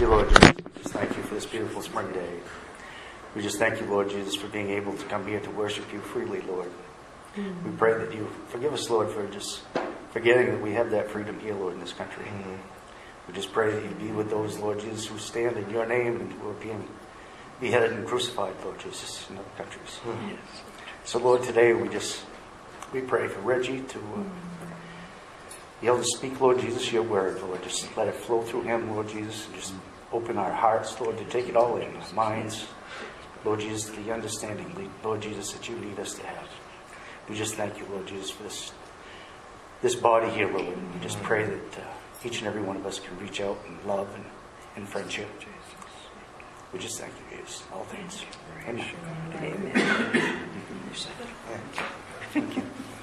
Dear Lord Jesus, just thank you for this beautiful spring day. We just thank you, Lord Jesus, for being able to come here to worship you freely, Lord. We pray that you forgive us, Lord, for just forgetting that we have that freedom here, Lord, in this country. We just pray that you be with those, Lord Jesus, who stand in your name and who are being beheaded and crucified, Lord Jesus, in other countries. So, Lord, today we pray for Reggie to be able to speak, Lord Jesus, your word, Lord. Just let it flow through him, Lord Jesus, and just open our hearts, Lord, to take it all in, our minds, Lord Jesus, the understanding, Lord Jesus, that you need us to have. We just thank you, Lord Jesus, for this body here, Lord. We just pray that each and every one of us can reach out in love and in friendship. We just thank you, Jesus, in all things. Amen. Amen. Thank you.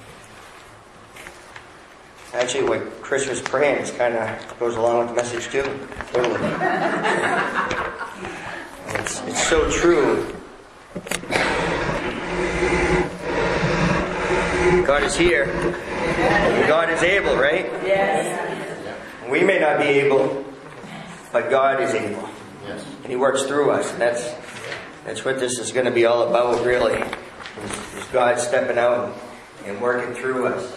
Actually, what Chris was praying kind of goes along with the message too. Totally. It's so true. God is here. God is able, right? Yes. We may not be able, but God is able. Yes. And He works through us. That's what this is going to be all about, really. Is God stepping out and working through us.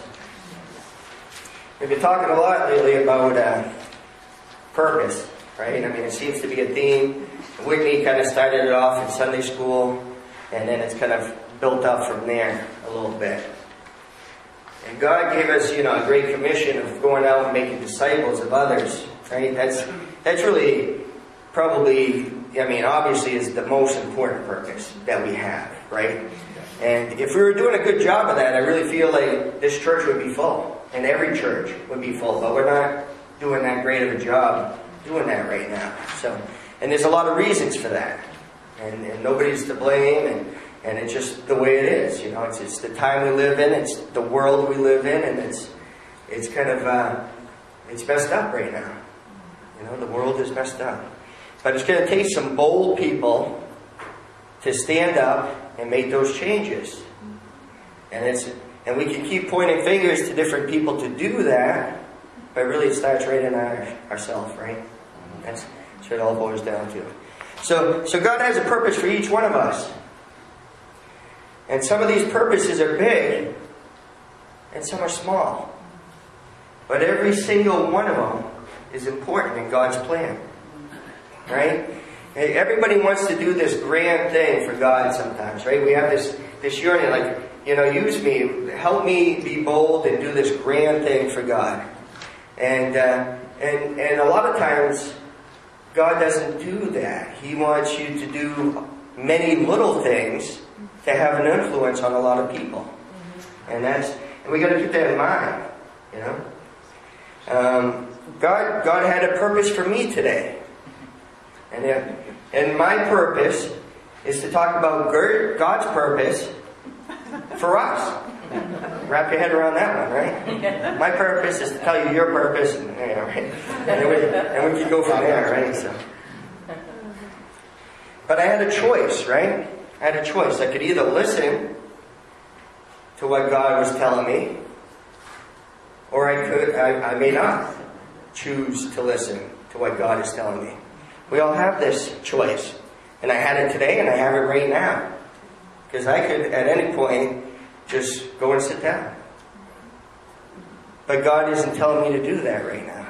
We've been talking a lot lately about purpose, right? I mean, it seems to be a theme. Whitney kind of started it off in Sunday school, and then it's kind of built up from there a little bit. And God gave us, a great commission of going out and making disciples of others, right? That's really probably, obviously is the most important purpose that we have, right? And if we were doing a good job of that, I really feel like this church would be full. And every church would be full. But we're not doing that great of a job doing that right now. And there's a lot of reasons for that. And nobody's to blame. And it's just the way it is. It's the time we live in. It's the world we live in. And it's kind of, it's messed up right now. The world is messed up. But it's going to take some bold people to stand up and make those changes. And we can keep pointing fingers to different people to do that, but really it starts right in ourselves, right? That's what it all boils down to. So God has a purpose for each one of us. And some of these purposes are big, and some are small. But every single one of them is important in God's plan. Right? Everybody wants to do this grand thing for God sometimes, right? We have this yearning, like, use me, help me be bold and do this grand thing for God. And a lot of times, God doesn't do that. He wants you to do many little things to have an influence on a lot of people. And we got to keep that in mind, God had a purpose for me today. And my purpose is to talk about God's purpose for us. Wrap your head around that one, right? My purpose is to tell you your purpose, right? and we can go from there, right? So. But I had a choice, right? I had a choice. I could either listen to what God was telling me, or I may not choose to listen to what God is telling me. We all have this choice. And I had it today, and I have it right now. Because I could, at any point, just go and sit down. But God isn't telling me to do that right now.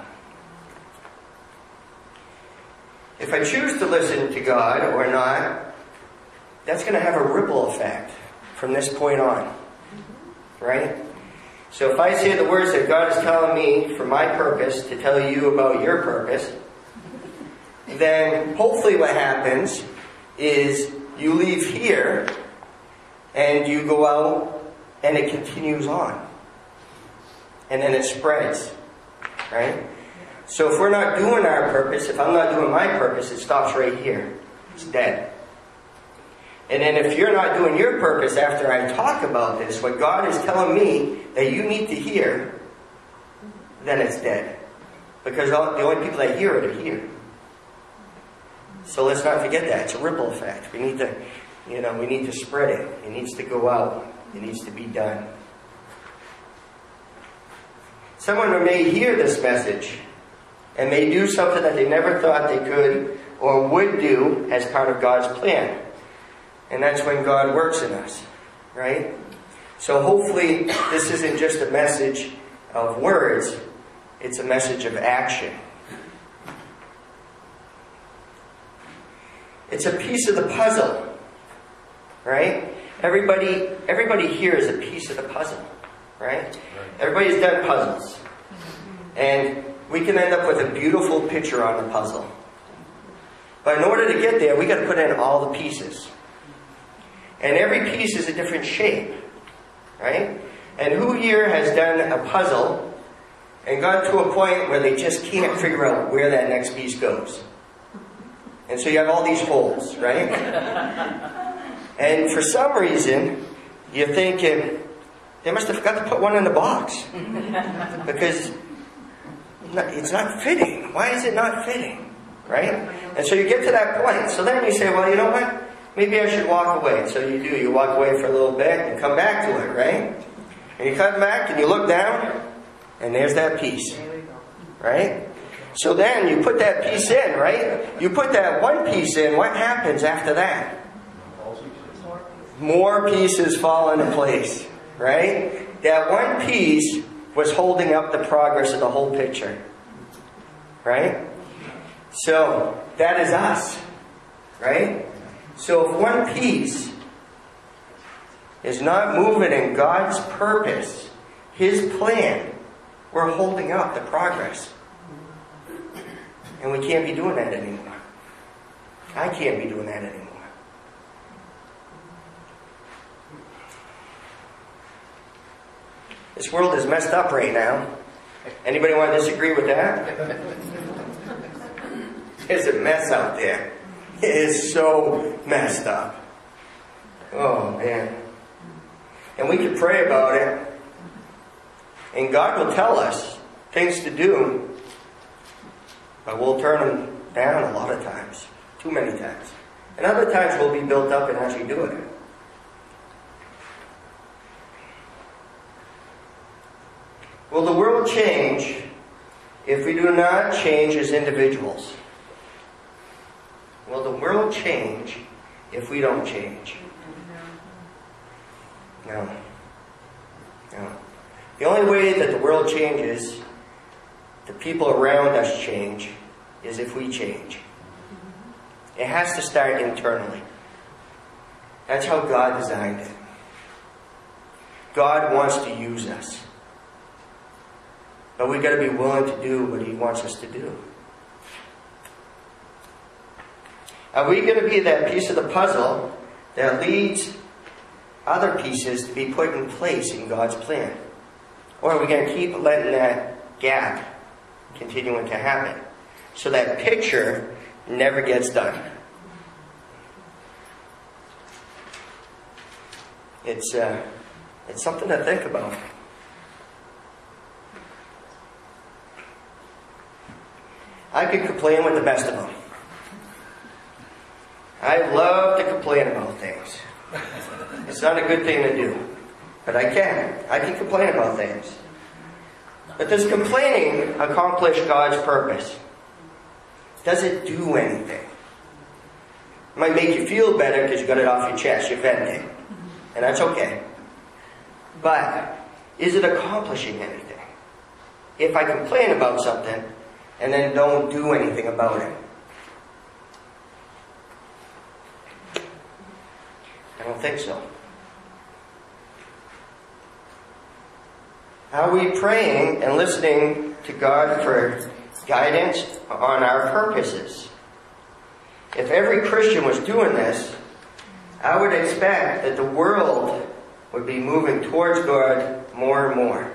If I choose to listen to God or not, that's going to have a ripple effect from this point on. Right? So if I say the words that God is telling me for my purpose to tell you about your purpose, then hopefully what happens is you leave here and you go out and it continues on. And then it spreads. Right? So if we're not doing our purpose, if I'm not doing my purpose, it stops right here. It's dead. And then if you're not doing your purpose after I talk about this, what God is telling me that you need to hear, then it's dead. Because the only people that hear it are here. So let's not forget that. It's a ripple effect. We need to spread it. It needs to go out. It needs to be done. Someone may hear this message and may do something that they never thought they could or would do as part of God's plan. And that's when God works in us, right? So hopefully this isn't just a message of words, it's a message of action. It's a piece of the puzzle, right? Everybody here is a piece of the puzzle, right? Everybody's done puzzles. And we can end up with a beautiful picture on the puzzle. But in order to get there, we got to put in all the pieces. And every piece is a different shape, right? And who here has done a puzzle and got to a point where they just can't figure out where that next piece goes? And so you have all these holes, right? And for some reason, you're thinking, they must have forgot to put one in the box. Because it's not fitting. Why is it not fitting? Right? And so you get to that point. So then you say, well, you know what? Maybe I should walk away. And so you do. You walk away for a little bit and come back to it, right? And you come back and you look down, and there's that piece. Right? So then you put that piece in, right? You put that one piece in, what happens after that? More pieces fall into place, right? That one piece was holding up the progress of the whole picture, right? So that is us, right? So if one piece is not moving in God's purpose, His plan, we're holding up the progress. And we can't be doing that anymore. I can't be doing that anymore. This world is messed up right now. Anybody want to disagree with that? There's a mess out there. It is so messed up. Oh, man. And we can pray about it. And God will tell us things to do. But we'll turn them down a lot of times. Too many times. And other times we'll be built up and actually do it. Will the world change if we do not change as individuals? Will the world change if we don't change? No. No. The only way that the world changes, the people around us change, is if we change. It has to start internally. That's how God designed it. God wants to use us. But we've got to be willing to do what He wants us to do. Are we going to be that piece of the puzzle that leads other pieces to be put in place in God's plan? Or are we going to keep letting that gap continuing to happen so that picture never gets done? It's something to think about. I could complain with the best of them. I love to complain about things. It's not a good thing to do. But I can. I can complain about things. But does complaining accomplish God's purpose? Does it do anything? It might make you feel better because you got it off your chest, you're venting. And that's okay. But is it accomplishing anything? If I complain about something and then don't do anything about it. I don't think so. Are we praying and listening to God for guidance on our purposes? If every Christian was doing this, I would expect that the world would be moving towards God more and more.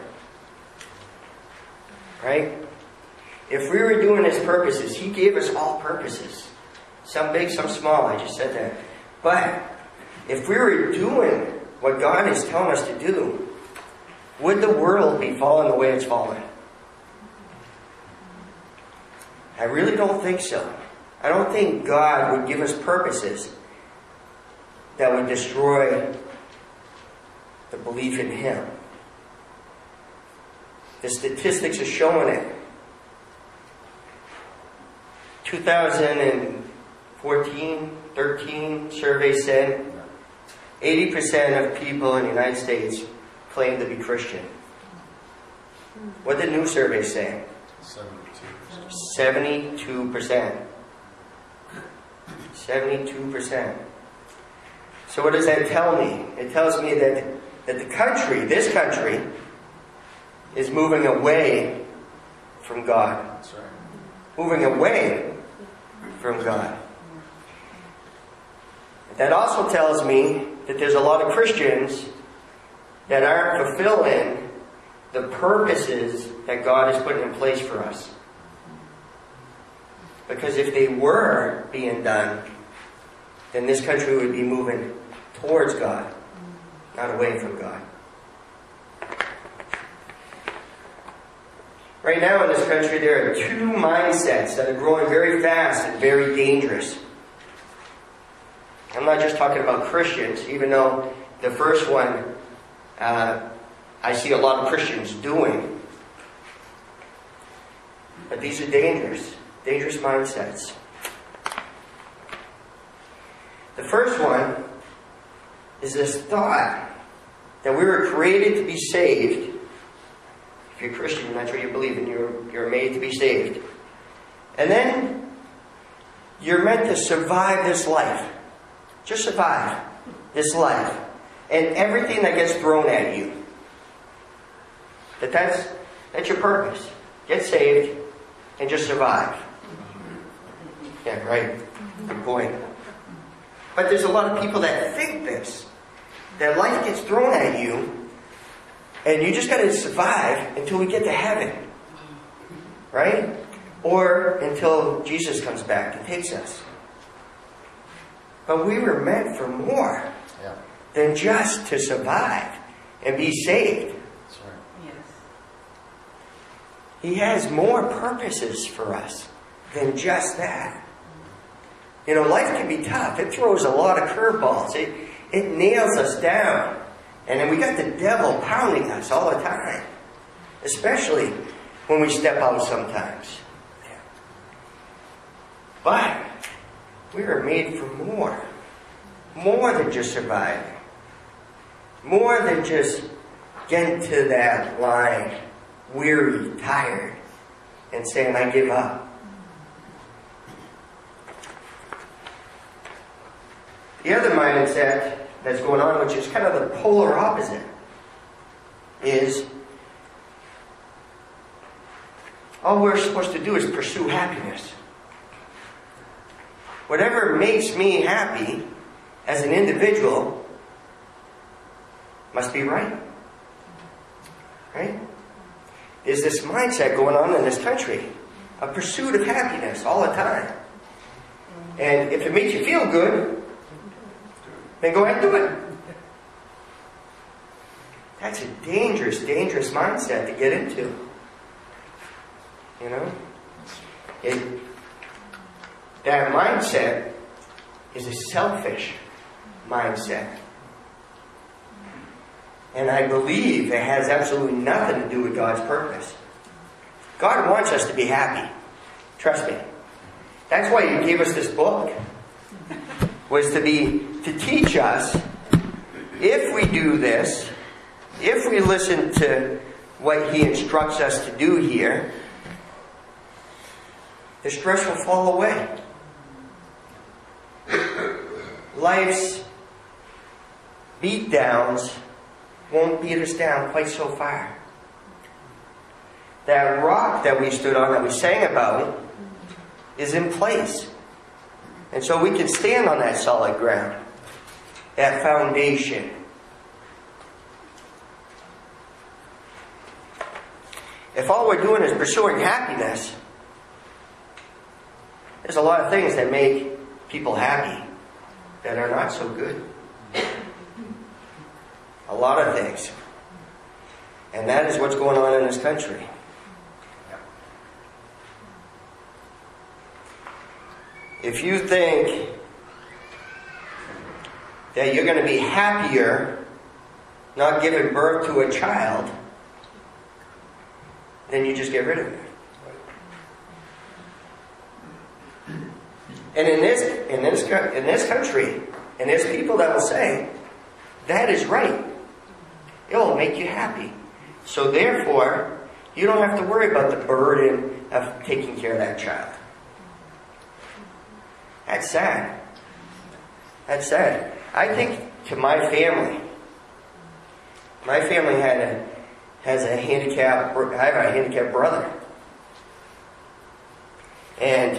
Right? If we were doing His purposes, He gave us all purposes. Some big, some small, I just said that. But if we were doing what God is telling us to do, would the world be falling the way it's falling? I really don't think so. I don't think God would give us purposes that would destroy the belief in Him. The statistics are showing it. 2013 survey said 80% of people in the United States claim to be Christian. What did the new survey say? 72%. 72%. So what does that tell me? It tells me that the country, this country, is moving away from God. That's right. Moving away from God. That also tells me that there's a lot of Christians that aren't fulfilling the purposes that God has put in place for us. Because if they were being done, then this country would be moving towards God, not away from God. Right now in this country, there are two mindsets that are growing very fast and very dangerous. I'm not just talking about Christians, even though the first one I see a lot of Christians doing. But these are dangerous mindsets. The first one is this thought that we were created to be saved. If you're a Christian, I'm not sure you believe in, you're made to be saved. And then you're meant to survive this life. Just survive this life. And everything that gets thrown at you. That's your purpose. Get saved and just survive. Yeah, right. Good point. But there's a lot of people that think this. That life gets thrown at you and you just got to survive until we get to heaven. Right? Or until Jesus comes back and takes us. But we were meant for more than just to survive and be saved. That's right. Yes. He has more purposes for us than just that. You know, life can be tough. It throws a lot of curveballs. It nails us down. And then we got the devil pounding us all the time. Especially when we step out sometimes. But we are made for more. More than just surviving. More than just getting to that line, weary, tired, and saying, I give up. The other mindset that's going on, which is kind of the polar opposite, is all we're supposed to do is pursue happiness. Whatever makes me happy as an individual must be right. Right? There's this mindset going on in this country, a pursuit of happiness all the time. And if it makes you feel good, then go ahead and do it. That's a dangerous, dangerous mindset to get into. You know? That mindset is a selfish mindset. And I believe it has absolutely nothing to do with God's purpose. God wants us to be happy. Trust me. That's why He gave us this book. Was to teach us, if we do this, if we listen to what He instructs us to do here, the stress will fall away. Life's beatdowns won't beat us down quite so far. That rock that we stood on, that we sang about, is in place. And so we can stand on that solid ground, that foundation. If all we're doing is pursuing happiness, there's a lot of things that make people happy that are not so good. A lot of things. And that is what's going on in this country. If you think that you're going to be happier not giving birth to a child, then you just get rid of it. And in this country, and there's people that will say, that is right. It will make you happy. So therefore, you don't have to worry about the burden of taking care of that child. That's sad. That's sad. I think to my family has a handicap. I have a handicapped brother, and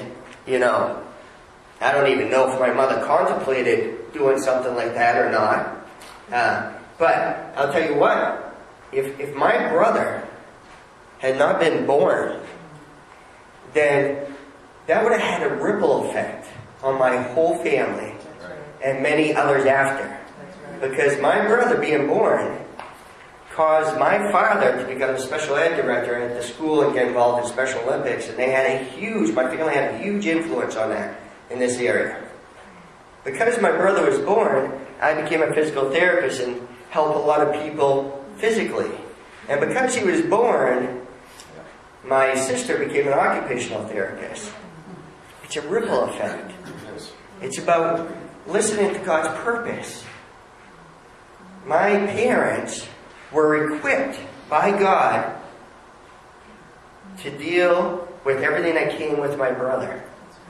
I don't even know if my mother contemplated doing something like that or not. But I'll tell you what, if my brother had not been born, then that would have had a ripple effect on my whole family and many others after. Because my brother being born caused my father to become a special ed director at the school and get involved in Special Olympics. And my family had a huge influence on that in this area. Because my brother was born, I became a physical therapist and helped a lot of people physically. And because he was born, my sister became an occupational therapist. It's a ripple effect. It's about listening to God's purpose. My parents were equipped by God to deal with everything that came with my brother.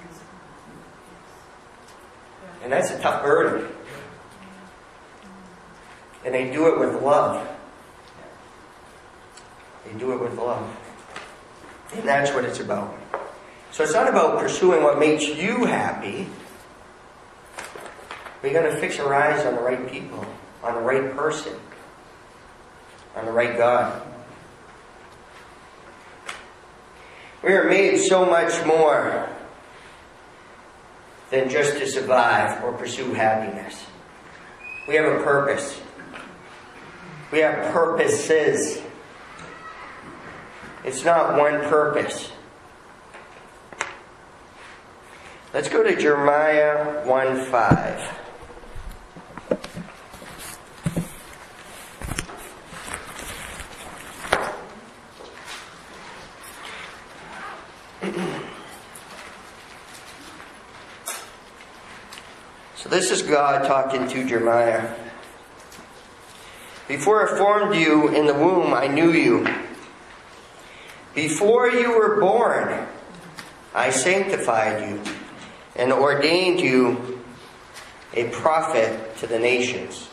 And that's a tough burden. And they do it with love. They do it with love. And that's what it's about. So it's not about pursuing what makes you happy. We got to fix our eyes on the right people, on the right person, on the right God. We are made so much more than just to survive or pursue happiness. We have a purpose. We have purposes. It's not one purpose. Let's go to Jeremiah 1:5. So this is God talking to Jeremiah. Before I formed you in the womb, I knew you. Before you were born, I sanctified you and ordained you a prophet to the nations.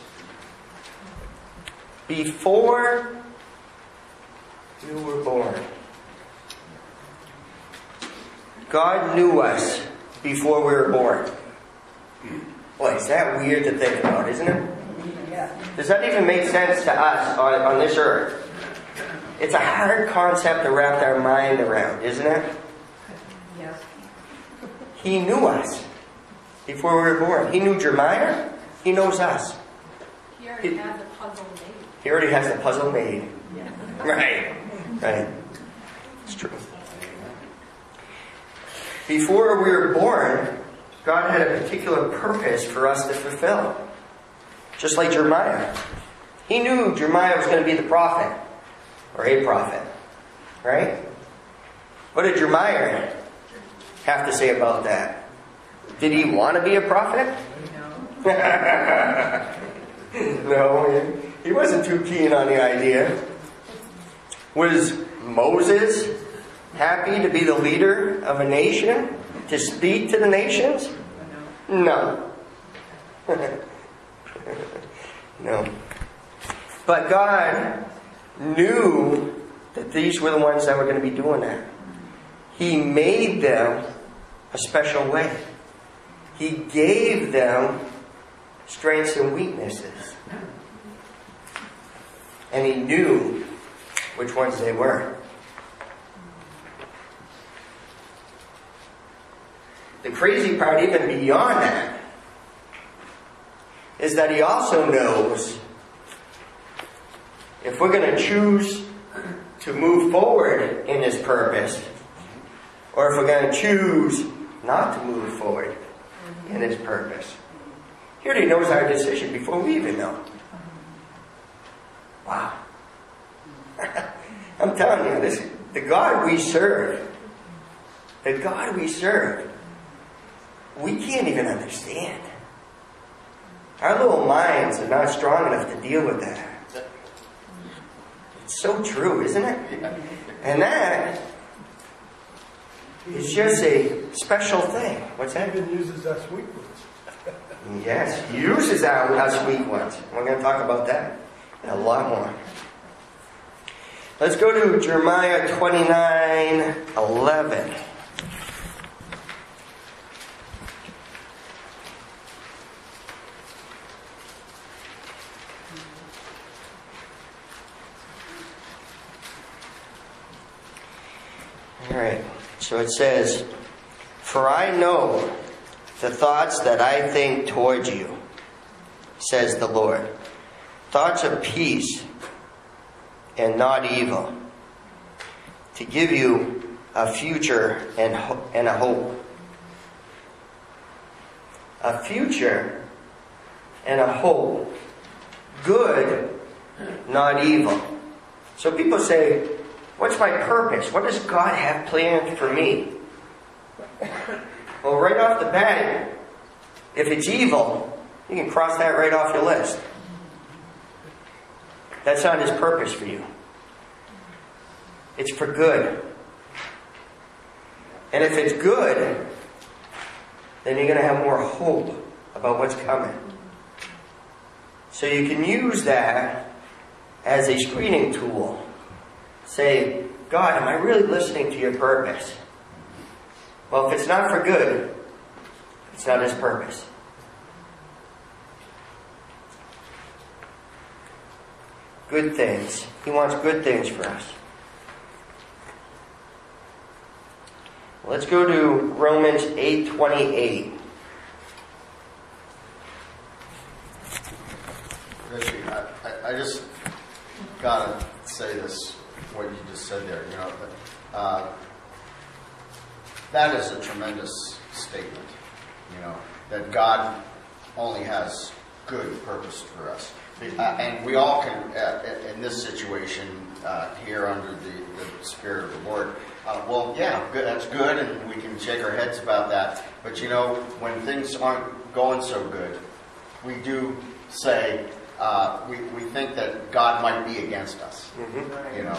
Before you were born. God knew us before we were born. Boy, is that weird to think about, isn't it? Does that even make sense to us on this earth? It's a hard concept to wrap our mind around, isn't it? Yes. He knew us before we were born. He knew Jeremiah. He knows us. He already had the puzzle made. He already has the puzzle made. Yeah. Right. It's true. Before we were born, God had a particular purpose for us to fulfill. Just like Jeremiah. He knew Jeremiah was going to be the prophet. Or a prophet. Right? What did Jeremiah have to say about that? Did he want to be a prophet? No. No, he wasn't too keen on the idea. Was Moses happy to be the leader of a nation? To speak to the nations? No. No. But God knew that these were the ones that were going to be doing that. He made them a special way. He gave them strengths and weaknesses. And He knew which ones they were. The crazy part, even beyond that, is that He also knows if we're going to choose to move forward in His purpose, or if we're going to choose not to move forward in His purpose. He already knows our decision before we even know. Wow. I'm telling you, the God we serve, we can't even understand. Our little minds are not strong enough to deal with that. It's so true, isn't it? And that is just a special thing. What's that? He even uses us weak ones. Yes, he uses us weak ones. We're going to talk about that and a lot more. Let's go to Jeremiah 29:11. All right, so it says, "For I know the thoughts that I think toward you, says the Lord, thoughts of peace and not evil, to give you a future and a hope." A future and a hope. Good, not evil. So people say, what's my purpose? What does God have planned for me? Well, right off the bat, if it's evil, you can cross that right off your list. That's not His purpose for you. It's for good. And if it's good, then you're going to have more hope about what's coming. So you can use that as a screening tool. Say, God, am I really listening to your purpose? Well, if it's not for good, it's not His purpose. Good things. He wants good things for us. Let's go to Romans 8:28. Richie, I just gotta say this, what you just said there. You know, that is a tremendous statement. You know, that God only has good purpose for us, and we all can, in this situation here under the Spirit of the Lord. Well, yeah, good, that's good, and we can shake our heads about that. But you know, when things aren't going so good, we do say, we think that God might be against us. Mm-hmm. You know,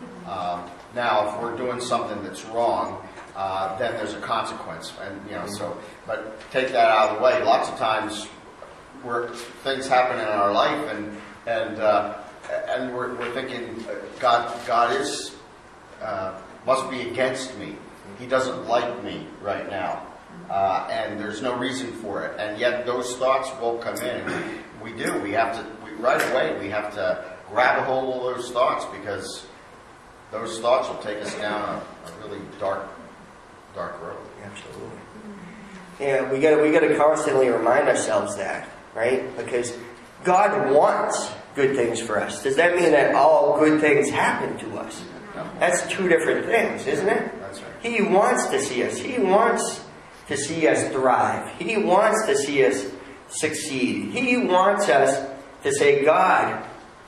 now if we're doing something that's wrong, then there's a consequence, and you know. So, but take that out of the way. Lots of times, where things happen in our life, and we're thinking God is must be against me. He doesn't like me right now, and there's no reason for it. And yet those thoughts will come in. We do. We have to right away. We have to grab a hold of those thoughts, because those thoughts will take us down a really dark road. Absolutely. Yeah, we got to constantly remind ourselves that, right? Because God wants good things for us. Does that mean that all good things happen to us? No. That's two different things, isn't it? That's right. He wants to see us. He wants to see us thrive. He wants to see us succeed. He wants us to say, God,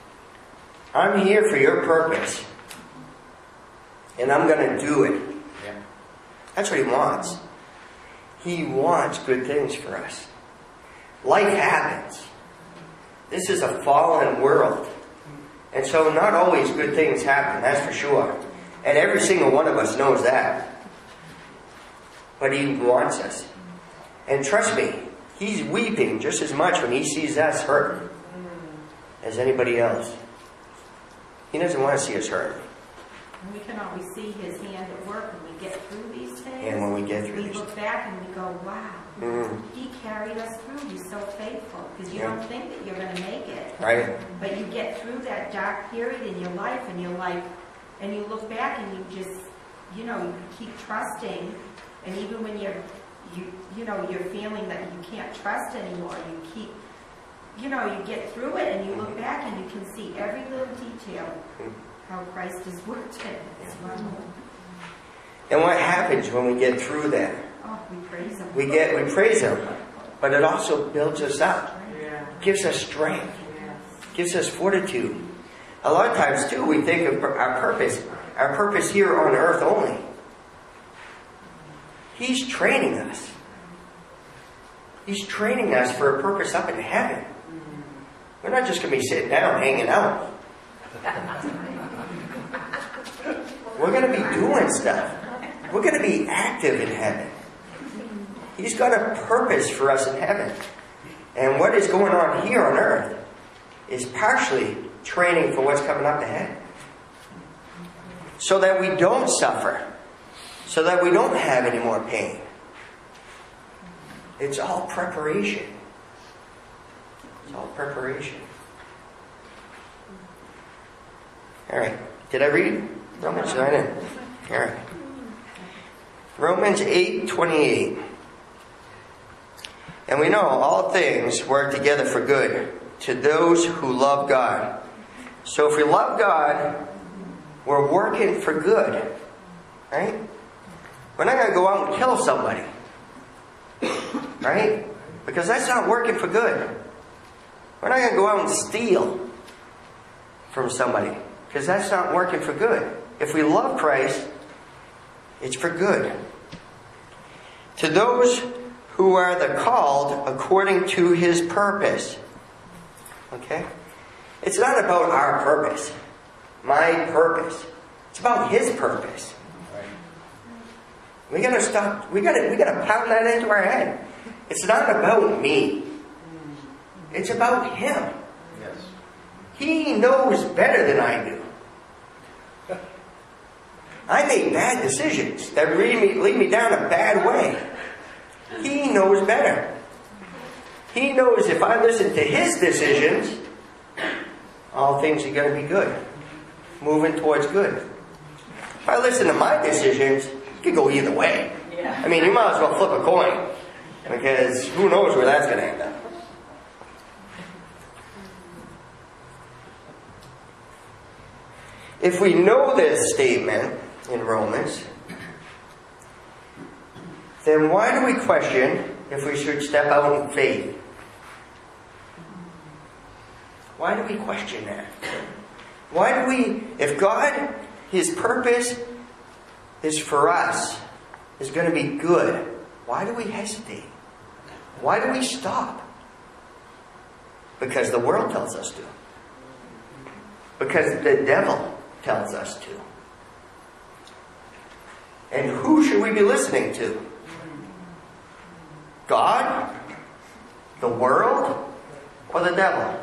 I'm here for your purpose, and I'm going to do it. Yeah. That's what He wants. He wants good things for us. Life happens. This is a fallen world. And so not always good things happen, that's for sure. And every single one of us knows that. But He wants us. And trust me, He's weeping just as much when He sees us hurting as anybody else. He doesn't want to see us hurting. And we can always see His hand at work when we get through these things. And when we get through we these look back and we go, wow, He carried us through. He's so faithful. Because you don't think that you're going to make it. Right? But you get through that dark period in your life, and you're like, and you look back and you just, you know, you keep trusting. And even when you're feeling that you can't trust anymore, you keep, you get through it, and you look back and you can see every little detail how Christ has worked it. It's wonderful. And what happens when we get through that? Oh, we praise Him. We praise Him, but it also builds us up, gives us strength, gives us fortitude. A lot of times, too, we think of our purpose here on earth only. He's training us. He's training us for a purpose up in heaven. We're not just going to be sitting down, hanging out. We're going to be doing stuff. We're going to be active in heaven. He's got a purpose for us in heaven. And what is going on here on earth is partially training for what's coming up ahead. So that we don't suffer. So that we don't have any more pain. It's all preparation. It's all preparation. All right. Did I read Romans 9? All right. Romans 8:28. And we know all things work together for good to those who love God. So if we love God, we're working for good. Right? We're not going to go out and kill somebody. Right? Because that's not working for good. We're not going to go out and steal from somebody. Because that's not working for good. If we love Christ, it's for good. To those who are the called according to His purpose. Okay? It's not about our purpose. My purpose. It's about His purpose. We gotta stop. We gotta pound that into our head. It's not about me. It's about Him. Yes. He knows better than I do. I make bad decisions that lead me down a bad way. He knows better. He knows if I listen to His decisions, all things are going to be good. Moving towards good. If I listen to my decisions, it could go either way. Yeah. I mean, you might as well flip a coin. Because who knows where that's going to end up. If we know this statement in Romans, then why do we question if we should step out in faith? Why do we question that? Why do we, if God, His purpose is for us, is going to be good, why do we hesitate? Why do we stop? Because the world tells us to. Because the devil tells us to. And who should we be listening to? God? The world? Or the devil?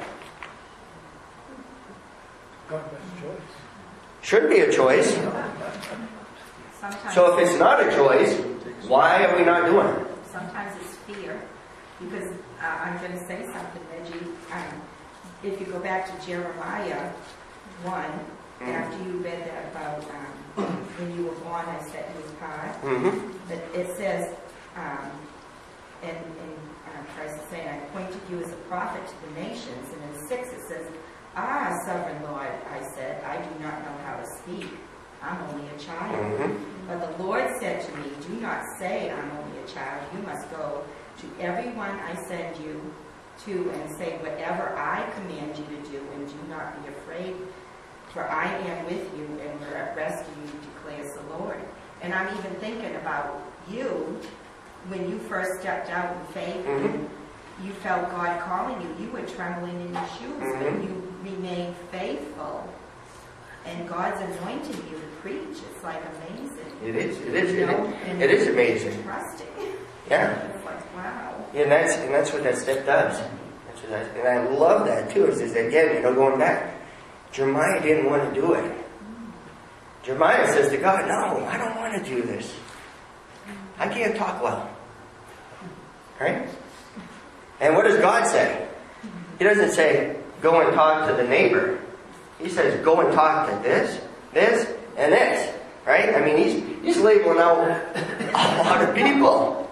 God has a choice. Should be a choice. Sometimes, So if it's not a choice, why are we not doing it? sometimes it's fear. Because I'm going to say something, Reggie. If you go back to Jeremiah 1, after you read that about when you were born, I set you apart. But it says, and Christ is saying, I appointed you as a prophet to the nations. And in 6 it says, Ah, sovereign Lord, I said, I do not know how to speak. I'm only a child. But the Lord said to me, do not say I'm only a child. You must go to everyone I send you to and say whatever I command you to do, and do not be afraid. For I am with you and will rescue you, declares the Lord. And I'm even thinking about you, when you first stepped out in faith and you felt God calling you, you were trembling in your shoes, but you remained faithful. And God's anointed you to preach. It's like amazing. It is. You know? And It is amazing. Trusting. Yeah. It's like, wow. And that's what that step does. And I love that too. It says again, going back. Jeremiah didn't want to do it. Jeremiah says to God, no, I don't want to do this. I can't talk well. Right? And what does God say? He doesn't say, go and talk to the neighbor. He says, go and talk to this, and this. Right? I mean, he's labeling out a lot of people.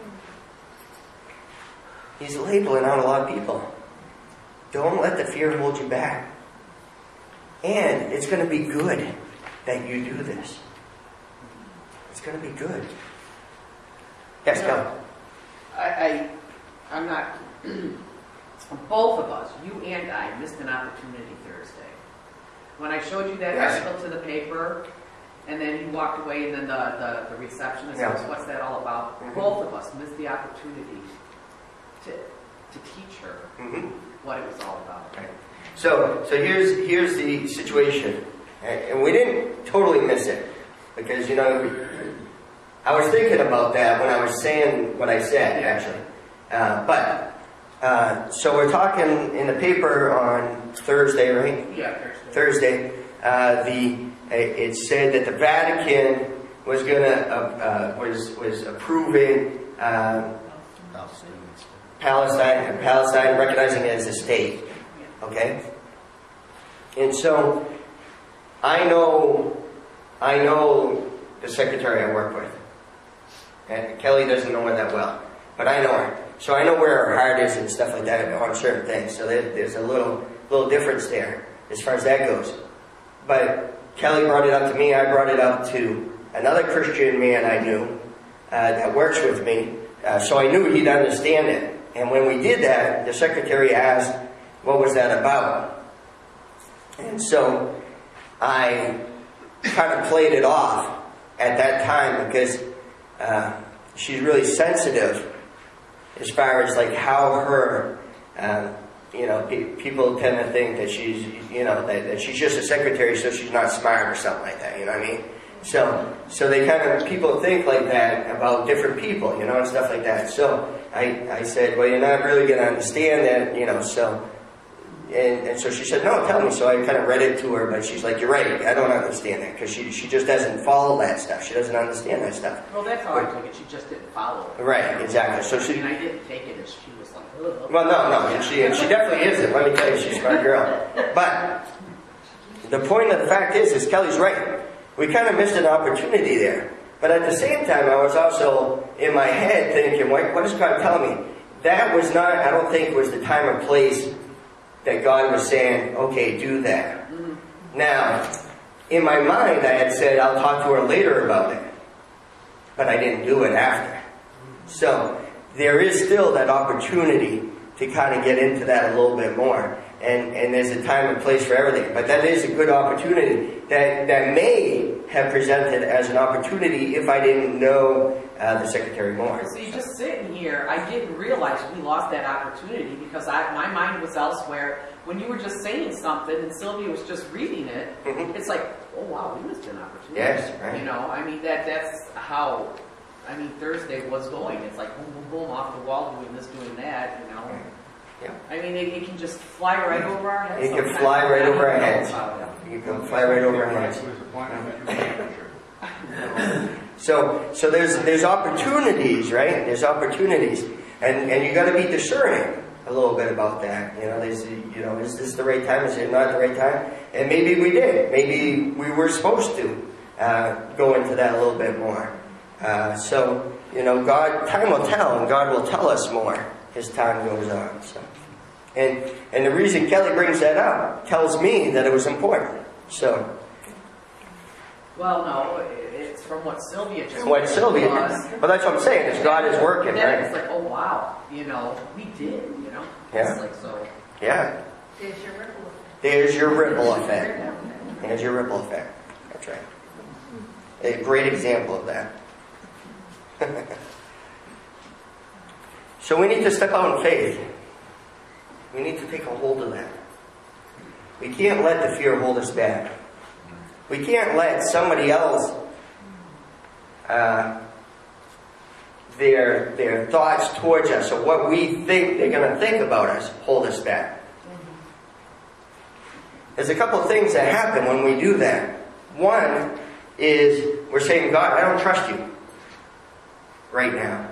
He's labeling out a lot of people. Don't let the fear hold you back. And it's going to be good that you do this. It's going to be good. Yes, go. I'm not. Both of us, you and I, missed an opportunity Thursday. When I showed you that article to the paper, and then you walked away, and then the receptionist goes, what's that all about? Both of us missed the opportunity to teach her Mhm. what it was all about. Right. So here's the situation, and we didn't totally miss it because I was thinking about that when I was saying what I said actually, so we're talking in the paper on Thursday, right? Yeah, Thursday. It said that the Vatican was was approving Palestine, recognizing it as a state. Okay? And so I know the secretary I work with. And Kelly doesn't know her that well, but I know her. So I know where her heart is and stuff like that on certain things. So there's a little difference there as far as that goes. But Kelly brought it up to me. I brought it up to another Christian man I knew that works with me. So I knew he'd understand it. And when we did that, the secretary asked, what was that about? And so I kind of played it off at that time because she's really sensitive as far as like how her, people tend to think that she's, that she's just a secretary so she's not smart or something like that, you know what I mean? So they kind of, people think like that about different people, and stuff like that. So I said, well, you're not really going to understand that, so, and so she said, no, tell me. So I kind of read it to her, but she's like, you're right, I don't understand that, because she just doesn't follow that stuff. She doesn't understand that stuff. Well, that's how I took it. She just didn't follow it. Right, exactly. So I didn't take it as she was like, ugh. Well, no, and she definitely isn't. Let me tell you, she's a smart girl. But the point of the fact is Kelly's right. We kind of missed an opportunity there. But at the same time, I was also in my head thinking, what is God telling me? That was not, I don't think, was the time or place that God was saying, okay, do that. Mm-hmm. Now, in my mind, I had said, I'll talk to her later about it. But I didn't do it after. So, there is still that opportunity to kind of get into that a little bit more. And there's a time and place for everything. But that is a good opportunity that may have presented as an opportunity if I didn't know the secretary more. See, just sitting here, I didn't realize we lost that opportunity because my mind was elsewhere. When you were just saying something and Sylvia was just reading it, Mm-hmm. It's like, oh wow, we missed an opportunity. Yes, right. That's how, Thursday was going. It's like boom, boom, boom, off the wall, doing this, doing that, Right. Yeah. It can just fly right over our heads. It can sometimes. fly right over our heads. Yeah. You can fly right over our heads. So there's opportunities, right? There's opportunities, and you got to be discerning a little bit about that. Is this the right time? Is it not the right time? And maybe we did. Maybe we were supposed to go into that a little bit more. God, time will tell, and God will tell us more as time goes on. So, and the reason Kelly brings that up tells me that it was important. So. Well, no, it's from what Sylvia just What Sylvia was. Well, that's what I'm saying. Is God is working, And then right? it's like, oh wow, we did, Yeah. It's like so. Yeah. There's your ripple effect. There's your ripple effect. There's your ripple effect. That's right. A great example of that. So we need to step out in faith. We need to take a hold of that. We can't let the fear hold us back. We can't let somebody else, their thoughts towards us or what we think they're going to think about us hold us back. There's a couple of things that happen when we do that. One is we're saying, God, I don't trust you right now.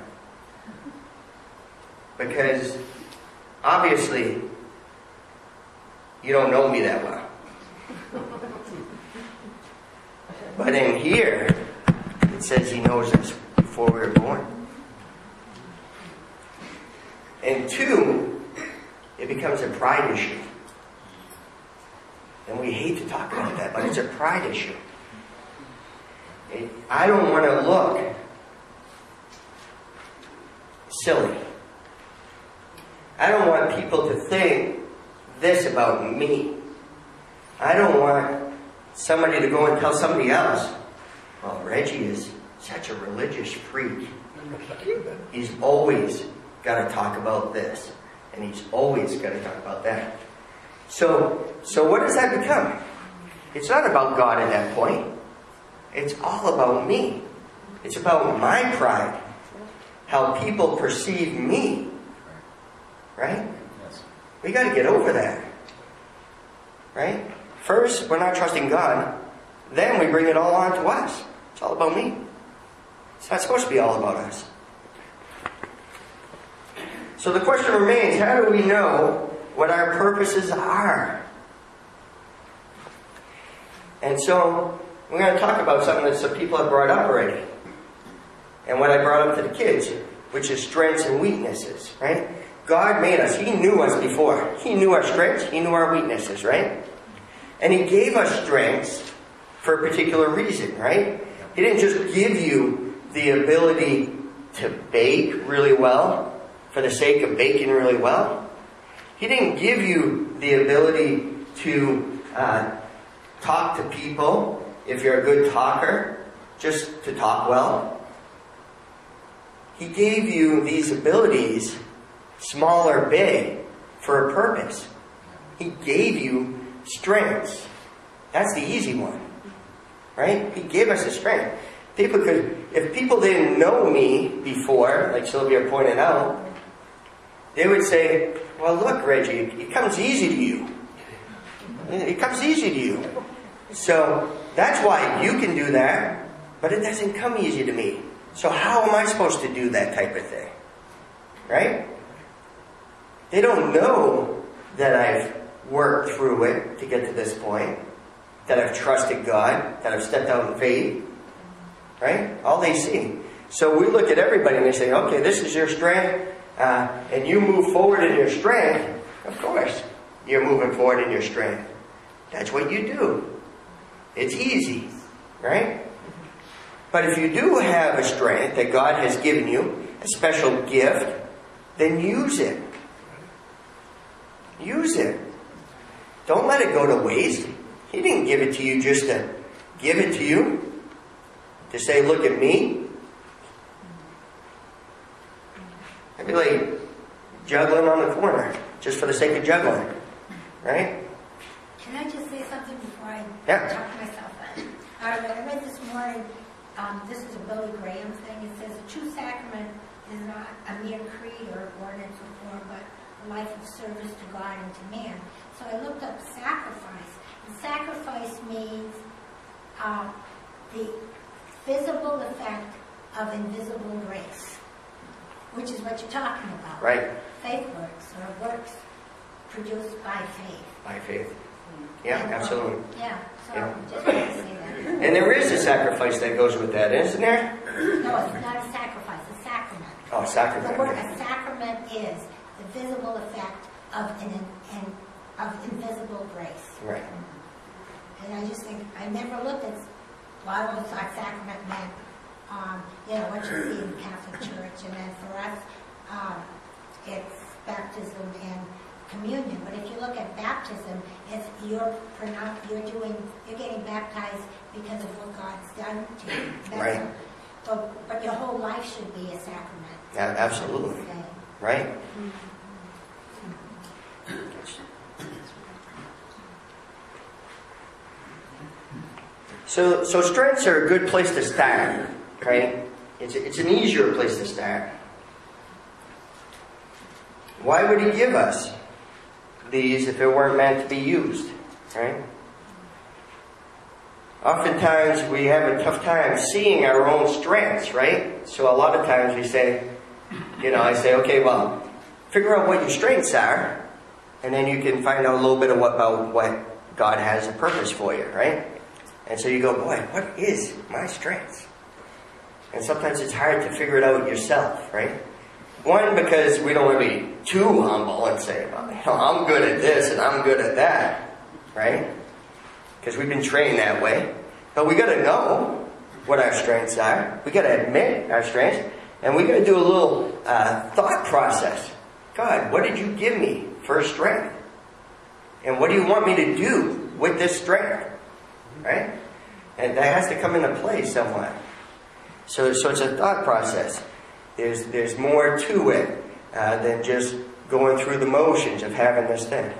Because obviously you don't know me that well. But in here, it says He knows us before we were born. And two, it becomes a pride issue. And we hate to talk about that, but it's a pride issue. I don't want to look silly. I don't want people to think this about me. I don't want somebody to go and tell somebody else, well, Reggie is such a religious freak. He's always got to talk about this. And he's always got to talk about that. So what does that become? It's not about God at that point. It's all about me. It's about my pride. How people perceive me. Right? Yes. We got to get over that. Right? First, we're not trusting God. Then we bring it all on to us. It's all about me. It's not supposed to be all about us. So the question remains, how do we know what our purposes are? And so we're going to talk about something that some people have brought up already. And what I brought up to the kids, which is strengths and weaknesses, right? God made us. He knew us before. He knew our strengths. He knew our weaknesses, right? And He gave us strengths for a particular reason, right? He didn't just give you the ability to bake really well for the sake of baking really well. He didn't give you the ability to talk to people if you're a good talker, just to talk well. He gave you these abilities, small or big, for a purpose. He gave you strengths. That's the easy one. Right? He gave us a strength. If people didn't know me before, like Sylvia pointed out, they would say, well, look, Reggie, it comes easy to you. It comes easy to you. So that's why you can do that, but it doesn't come easy to me. So how am I supposed to do that type of thing? Right? They don't know that I've worked through it to get to this point, that I've trusted God, that I've stepped out in faith. Right? All they see. So we look at everybody and they say, okay, this is your strength, and you move forward in your strength. Of course, you're moving forward in your strength. That's what you do. It's easy. Right? But if you do have a strength that God has given you, a special gift, then use it. Use it. Don't let it go to waste. He didn't give it to you just to give it to you. To say, look at me. I'd be like juggling on the corner, just for the sake of juggling. Right? Can I just say something before I Yeah. talk myself out? I read this morning, this is a Billy Graham thing. It says, a true sacrament is not a mere creed or ordinance or form, but a life of service to God and to man. So I looked up sacrifice. And sacrifice means the visible effect of invisible grace, which is what you're talking about. Right. Faith works, or works produced by faith. By faith. Yeah, absolutely. Yeah, so Yeah. just want to say that. And there is a sacrifice that goes with that, isn't there? No, it's not a sacrifice, a sacrament. Oh, The sacrament. word a sacrament is the visible effect of of invisible grace. Right. And I just think, I never looked at, well, I always thought sacrament meant, what you see in the Catholic Church, and then for us, it's baptism and communion. But if you look at baptism, it's you're getting baptized because of what God's done to you. Right. But your whole life should be a sacrament. Yeah, absolutely. Right? So strengths are a good place to start, right? It's an easier place to start. Why would He give us these if it weren't meant to be used, right? Oftentimes we have a tough time seeing our own strengths, right? So a lot of times we say, I say, okay, well, figure out what your strengths are, and then you can find out a little bit about what God has a purpose for you, right? And so you go, boy, what is my strengths? And sometimes it's hard to figure it out yourself, right? One, because we don't want to be too humble and say, I'm good at this and I'm good at that, right? Because we've been trained that way. But we got to know what our strengths are. We got to admit our strengths. And we got to do a little thought process. God, what did you give me for a strength? And what do you want me to do with this strength? Right? And that has to come into play somewhat. So it's a thought process. There's more to it than just going through the motions of having this thing.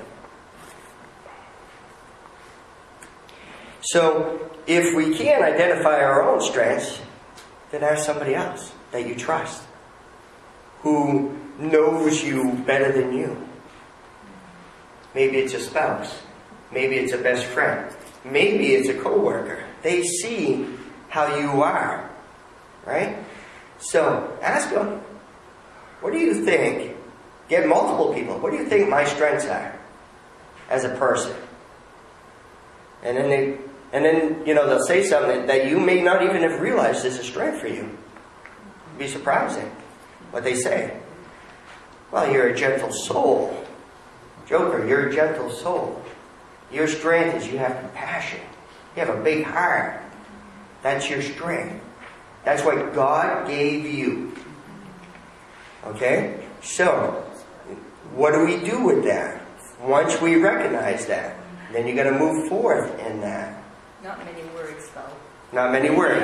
So, if we can't identify our own strengths, then ask somebody else that you trust, who knows you better than you. Maybe it's a spouse. Maybe it's a best friend. Maybe it's a coworker. They see how you are, right? So, ask them, what do you think? Get multiple people. What do you think my strengths are as a person? And then they'll say something that you may not even have realized is a strength for you. It'd be surprising what they say. Well, you're a gentle soul. Joker, you're a gentle soul. Your strength is you have compassion. You have a big heart. That's your strength. That's what God gave you. Okay? So, what do we do with that? Once we recognize that, then you got to move forth in that. Not many words, though. Not many words.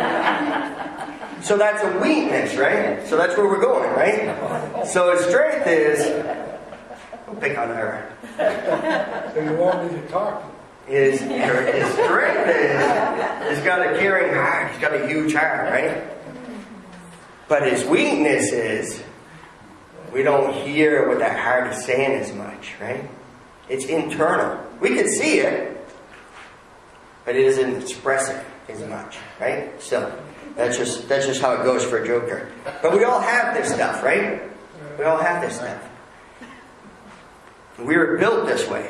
So that's a weakness, right? So that's where we're going, right? So his strength is, don't pick on her. So you want me to talk to him? His strength is, he's got a caring heart. He's got a huge heart, right? But his weakness is, we don't hear what that heart is saying as much, right? It's internal. We can see it, but it isn't expressive as much, right? So that's just how it goes for a joker. But we all have this stuff, right? We all have this stuff. We were built this way.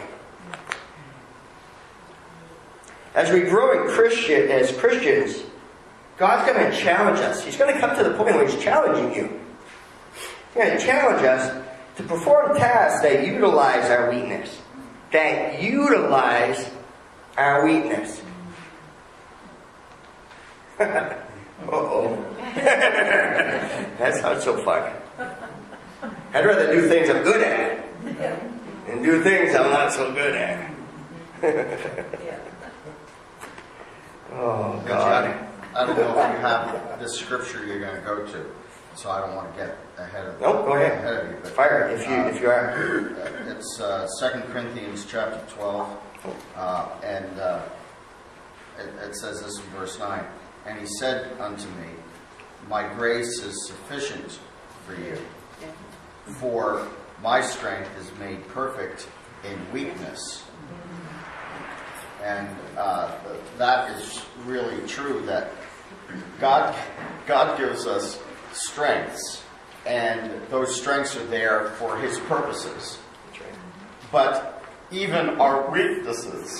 As we grow as Christians, God's going to challenge us. He's going to come to the point where He's challenging you. He's going to challenge us to perform tasks that utilize our weakness. That utilize our weakness. Uh-oh. That's not so fun. I'd rather do things I'm good at than do things I'm not so good at. Oh, God. I don't know if you have this scripture you're going to go to, so I don't want to get ahead of Nope, go ahead. ahead of you. But, Fire if you are. It's 2 Corinthians chapter 12, and it says this in verse 9. And he said unto me, my grace is sufficient for you, for my strength is made perfect in weakness. And that is really true, that God gives us strengths, and those strengths are there for His purposes. But even our weaknesses,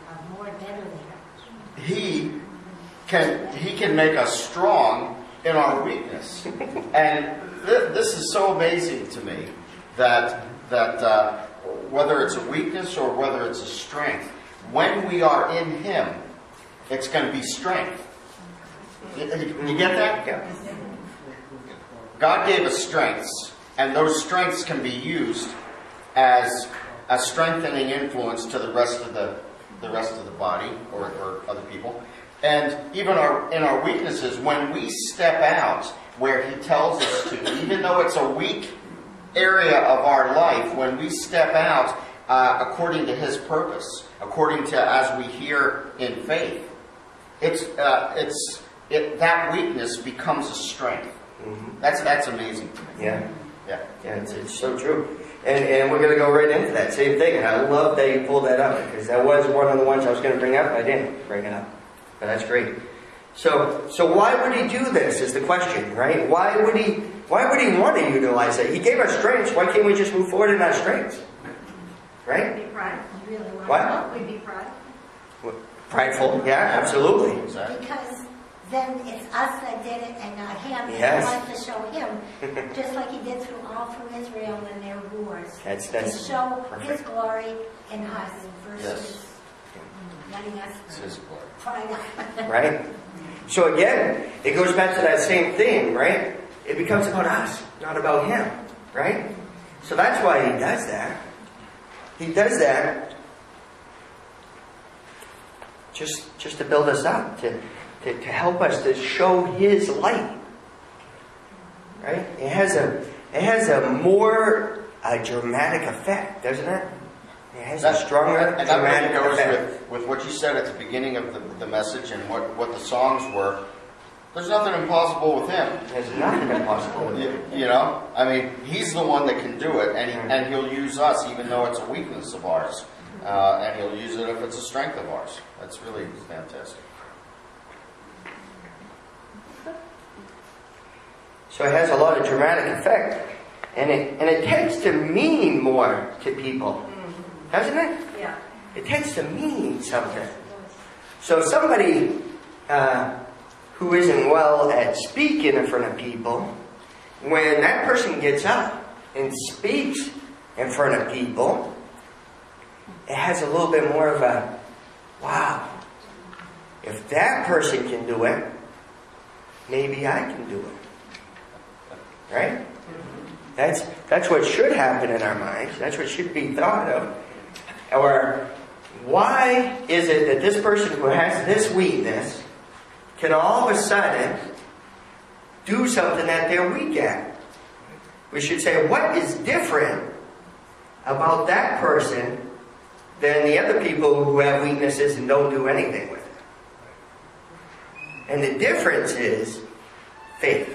He can make us strong in our weakness. And this is so amazing to me that whether it's a weakness or whether it's a strength, when we are in Him, it's going to be strength. You get that? Yeah. God gave us strengths, and those strengths can be used as a strengthening influence to the rest of the body or other people. And even in our weaknesses, when we step out where He tells us to, even though it's a weak area of our life, when we step out according to His purpose, according to as we hear in faith, that weakness becomes a strength. Mm-hmm. That's amazing to me. Yeah. Yeah. Yeah, it's so true. And we're going to go right into that same thing. And I love that you pulled that up, because that was one of the ones I was going to bring up. I didn't bring it up. But that's great. So why would He do this is the question, right? Why would He want to utilize it? He gave us strengths. Why can't we just move forward in our strengths? Right? We'd be prideful. Really want What? We'd be prideful. Prideful? Yeah, absolutely. Exactly. Because then it's us that did it and not Him. Yes. And we want to show Him, just like He did all through Israel in their wars. That's to show perfect. His glory in us versus Yes. letting us It's His glory. pride out. Right? So again, it goes back to that same theme, right? It becomes about us, not about Him, right? So that's why He does that. He does that just to build us up, to help us to show His light. Right? It has it has a more dramatic effect, doesn't it? It has a stronger and dramatic that really effect. goes with what you said at the beginning of the message and what the songs were. There's nothing impossible with him. There's nothing impossible with it. You know, I mean, he's the one that can do it, and he'll use us, even though it's a weakness of ours, and he'll use it if it's a strength of ours. That's really fantastic. So it has a lot of dramatic effect, and it tends to mean more to people, doesn't it? Yeah. It tends to mean something. So somebody who isn't well at speaking in front of people, when that person gets up and speaks in front of people, it has a little bit more of a, wow, if that person can do it, maybe I can do it. Right? That's what should happen in our minds. That's what should be thought of. Or why is it that this person who has this weakness can all of a sudden do something that they're weak at? We should say, what is different about that person than the other people who have weaknesses and don't do anything with it? And the difference is faith.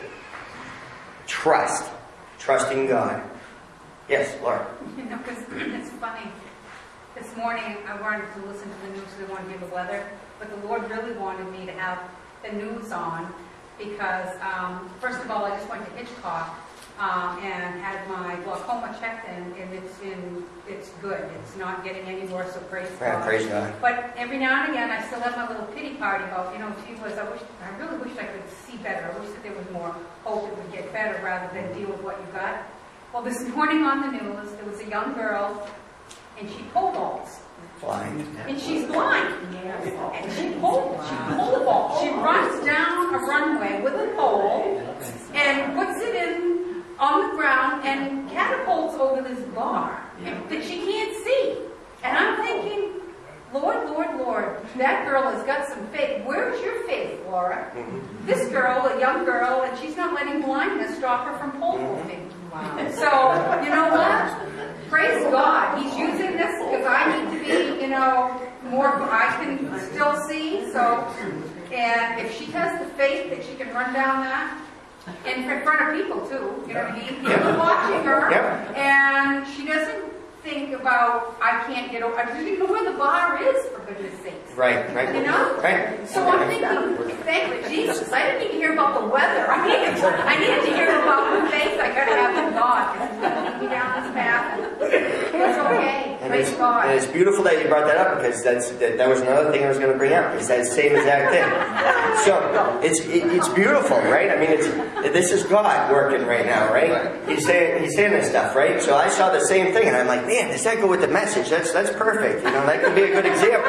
Trust. Trusting God. Yes, Laura. You know, because it's funny. This morning I wanted to listen to the news because I wanted to hear the weather, but the Lord really wanted me to have the news on because, first of all, I just went to Hitchcock and had my glaucoma checked in, and it's good. It's not getting any worse, so praise God. Praise God. But every now and again, I still have my little pity party about, I really wish I could see better. I wish that there was more hope it would get better rather than deal with what you got. Well, this morning on the news, there was a young girl, and she pole vaults. Blind. And she's blind. And she pole vaults. She runs down a runway with a pole and puts it in on the ground and catapults over this bar that she can't see. And I'm thinking, Lord, Lord, Lord, that girl has got some faith. Where's your faith, Laura? This girl, a young girl, and she's not letting blindness stop her from pole vaulting. Wow. So, you know what? Praise God. He's using this because I need to be, more, I can still see. So, and if she has the faith that she can run down that, in front of people too, you know what I mean? People watching her, and she doesn't think about, I can't get over, I don't even know where the bar is, for goodness sakes. Right. You know? Right. So I'm thinking, thank you, Jesus, I didn't need to hear about the weather. I needed to hear about the faith I gotta have in God. Because He's gonna lead me down this path. It's okay. Praise God. And it's beautiful that you brought that up because that was another thing I was going to bring up. Is that same exact thing? So it's beautiful, right? I mean, this is God working right now, right? He's saying this stuff, right? So I saw the same thing, and I'm like, man, does that go with the message? That's perfect. That could be a good example.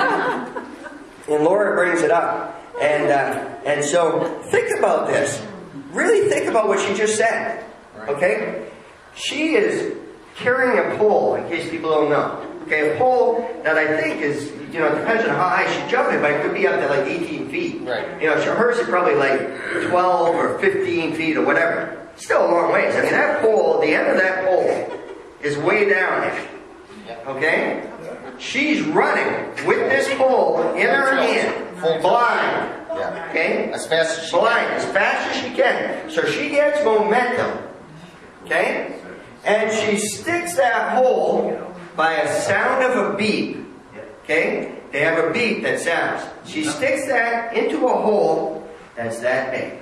And Laura brings it up, and so think about this. Really think about what she just said. Okay, she is carrying a pole, in case people don't know. Okay, a pole that I think is, it depends on how high she's jumping, but it could be up to like 18 feet. Right. Hers is probably like 12 or 15 feet or whatever. Still a long ways. I mean, that pole, the end of that pole is way down there. Okay? She's running with this pole in her hand, blind. Yeah. Okay? As fast as she blind, can. as fast as she can. So she gets momentum. Okay? And she sticks that hole by a sound of a beep. Okay? They have a beep that sounds. She sticks that into a hole that's that big.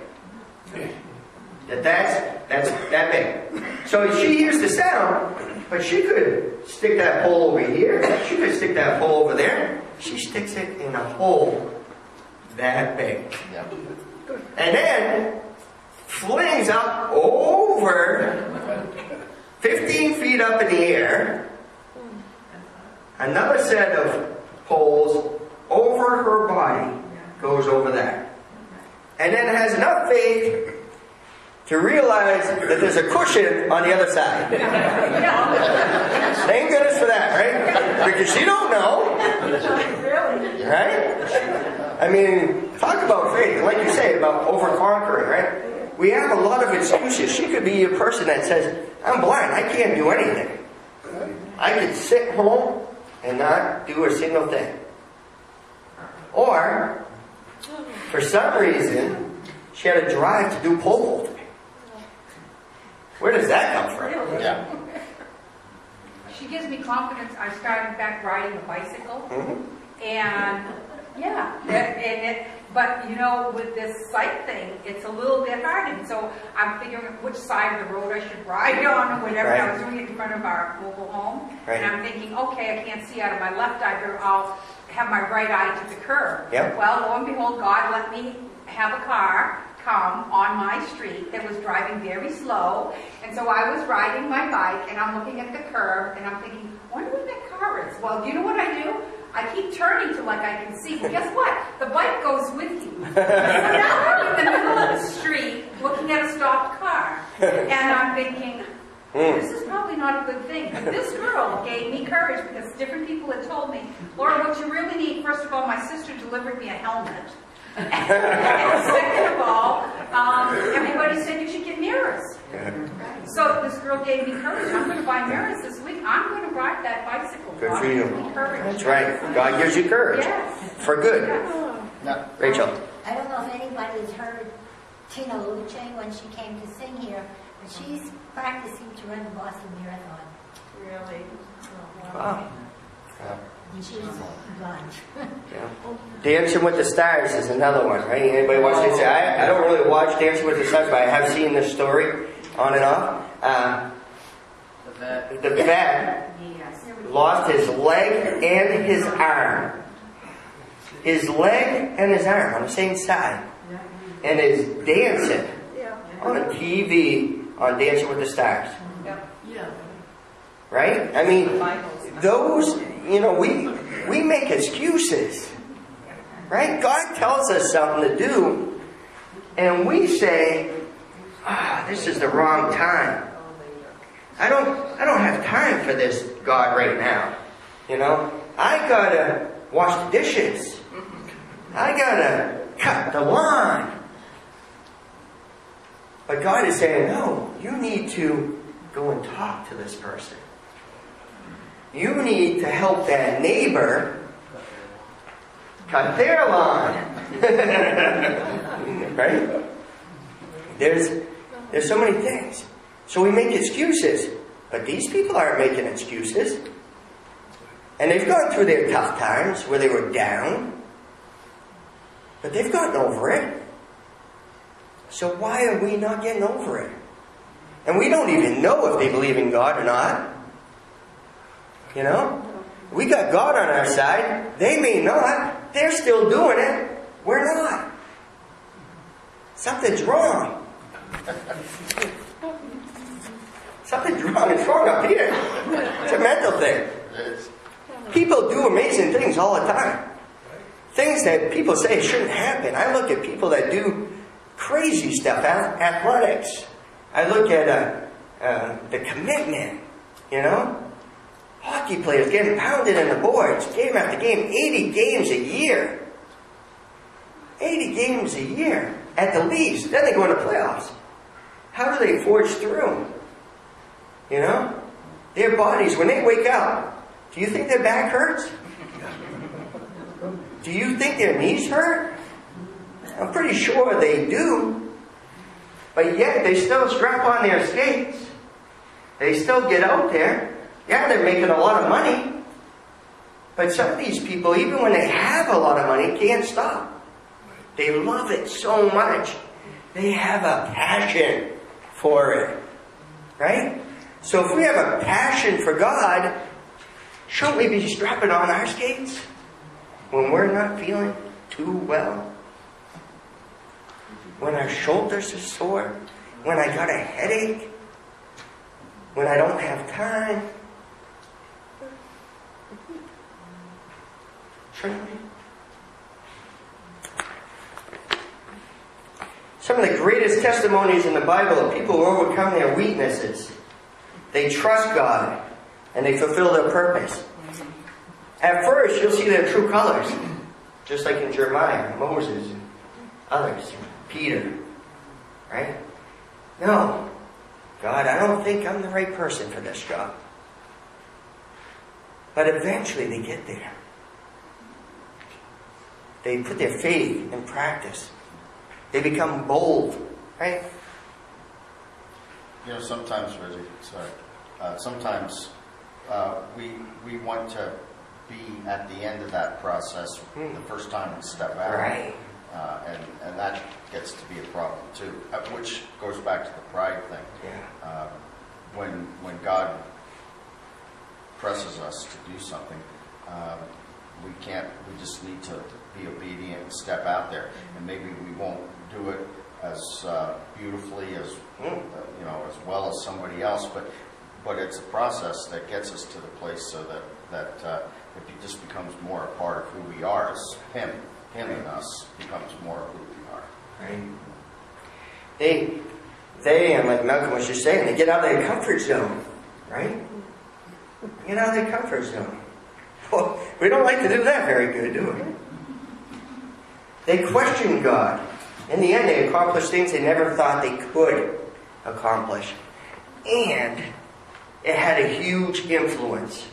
That's that big. So she hears the sound, but she could stick that pole over here. She could stick that pole over there. She sticks it in a hole that big. Yep. And then flings up over 15 feet up in the air, another set of poles over her body goes over that. And then has enough faith to realize that there's a cushion on the other side. Thank goodness for that, right? Because she don't know. Right? I mean, talk about faith. Like you say, about over-conquering, right? we have a lot of excuses. She could be a person that says, I'm blind, I can't do anything. I could sit home and not do a single thing. Or, for some reason, she had a drive to do pole vaulting. Where does that come from? Yeah. She gives me confidence. I started back riding a bicycle. And yeah, but you know, with this sight thing, it's a little bit hard. And so I'm figuring which side of the road I should ride on or whatever. Right. I was doing it in front of our mobile home. Right. And I'm thinking, okay, I can't see out of my left eye, but I'll have my right eye to the curb. Yep. Well, lo and behold, God let me have a car come on my street that was driving very slow. And so I was riding my bike and I'm looking at the curb and I'm thinking, I wonder what that car is. Well, you know what I do? I keep turning to like I can see. Well, guess what? The bike goes with you. So now I'm in the middle of the street looking at a stopped car. And I'm thinking, this is probably not a good thing. But this girl gave me courage because different people had told me, Laura, what you really need, first of all, my sister delivered me a helmet. And second of all, everybody said you should get mirrors. So this girl gave me courage. I'm going to buy mirrors this week. I'm going to ride that bicycle. Good God for you. gives me courage. That's right. God gives you courage. Yes. For good. No. Rachel. I don't know if anybody has heard Tina Luce when she came to sing here, but she's practicing to run the Boston Marathon. Really? Wow. And she's blind. Yeah. Dancing with the Stars is another one, right? Anybody watch this? I don't really watch Dancing with the Stars, but I have seen this story on and off. The vet lost his leg and his arm. His leg and his arm on the same side. And is dancing on TV on Dancing with the Stars. Right? I mean, those, you know, we make excuses. Right? God tells us something to do, and we say, this is the wrong time. I don't have time for this, God, right now. You know? I gotta wash the dishes. I gotta cut the lawn. But God is saying, no, you need to go and talk to this person. You need to help that neighbor cut their lawn. Right? There's so many things. So we make excuses. But these people aren't making excuses. And they've gone through their tough times where they were down. But they've gotten over it. So why are we not getting over it? And we don't even know if they believe in God or not. You know? We got God on our side. They may not. They're still doing it. We're not. Something's wrong. Something's wrong. It's wrong up here. It's a mental thing. People do amazing things all the time. Things that people say shouldn't happen. I look at people that do crazy stuff, athletics. I look at the commitment, you know? Hockey players getting pounded in the boards, game after game, 80 games a year. 80 games a year, at the least. Then they go into playoffs. How do they forge through? You know? Their bodies, when they wake up, do you think their back hurts? Do you think their knees hurt? I'm pretty sure they do. But yet, they still strap on their skates. They still get out there. Yeah, they're making a lot of money. But some of these people, even when they have a lot of money, can't stop. They love it so much. They have a passion for it. Right? So if we have a passion for God, shouldn't we be strapping on our skates when we're not feeling too well? When our shoulders are sore? When I got a headache? When I don't have time? Shouldn't we? Some of the greatest testimonies in the Bible of people who overcome their weaknesses. They trust God and they fulfill their purpose. At first, you'll see their true colors. Just like in Jeremiah, Moses, and others, Peter. Right? No. God, I don't think I'm the right person for this job. But eventually they get there. They put their faith in practice. They become bold, right? You know, sometimes, Reggie, sometimes we want to be at the end of that process the first time we step out. Right. And that gets to be a problem too, which goes back to the pride thing. Yeah. When God presses us to do something, we just need to be obedient and step out there. And maybe we won't do it as beautifully as as well as somebody else, but it's a process that gets us to the place so that it just becomes more a part of who we are. It's Him and us becomes more of who we are. Right. They, and like Malcolm was just saying, they get out of their comfort zone, right? Get out of their comfort zone. Well, we don't like to do that very good, do we? They question God. In the end, they accomplish things they never thought they could accomplish. And it had a huge influence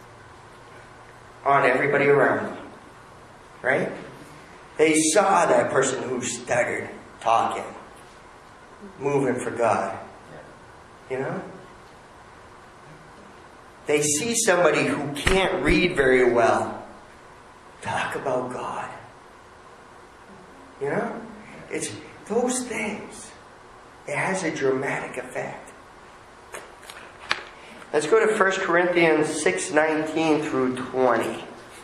on everybody around them. Right? They saw that person who stuttered, talking, moving for God. You know? They see somebody who can't read very well talk about God. You know? It's those things. It has a dramatic effect. Let's go to 1 Corinthians 6:19 through 20.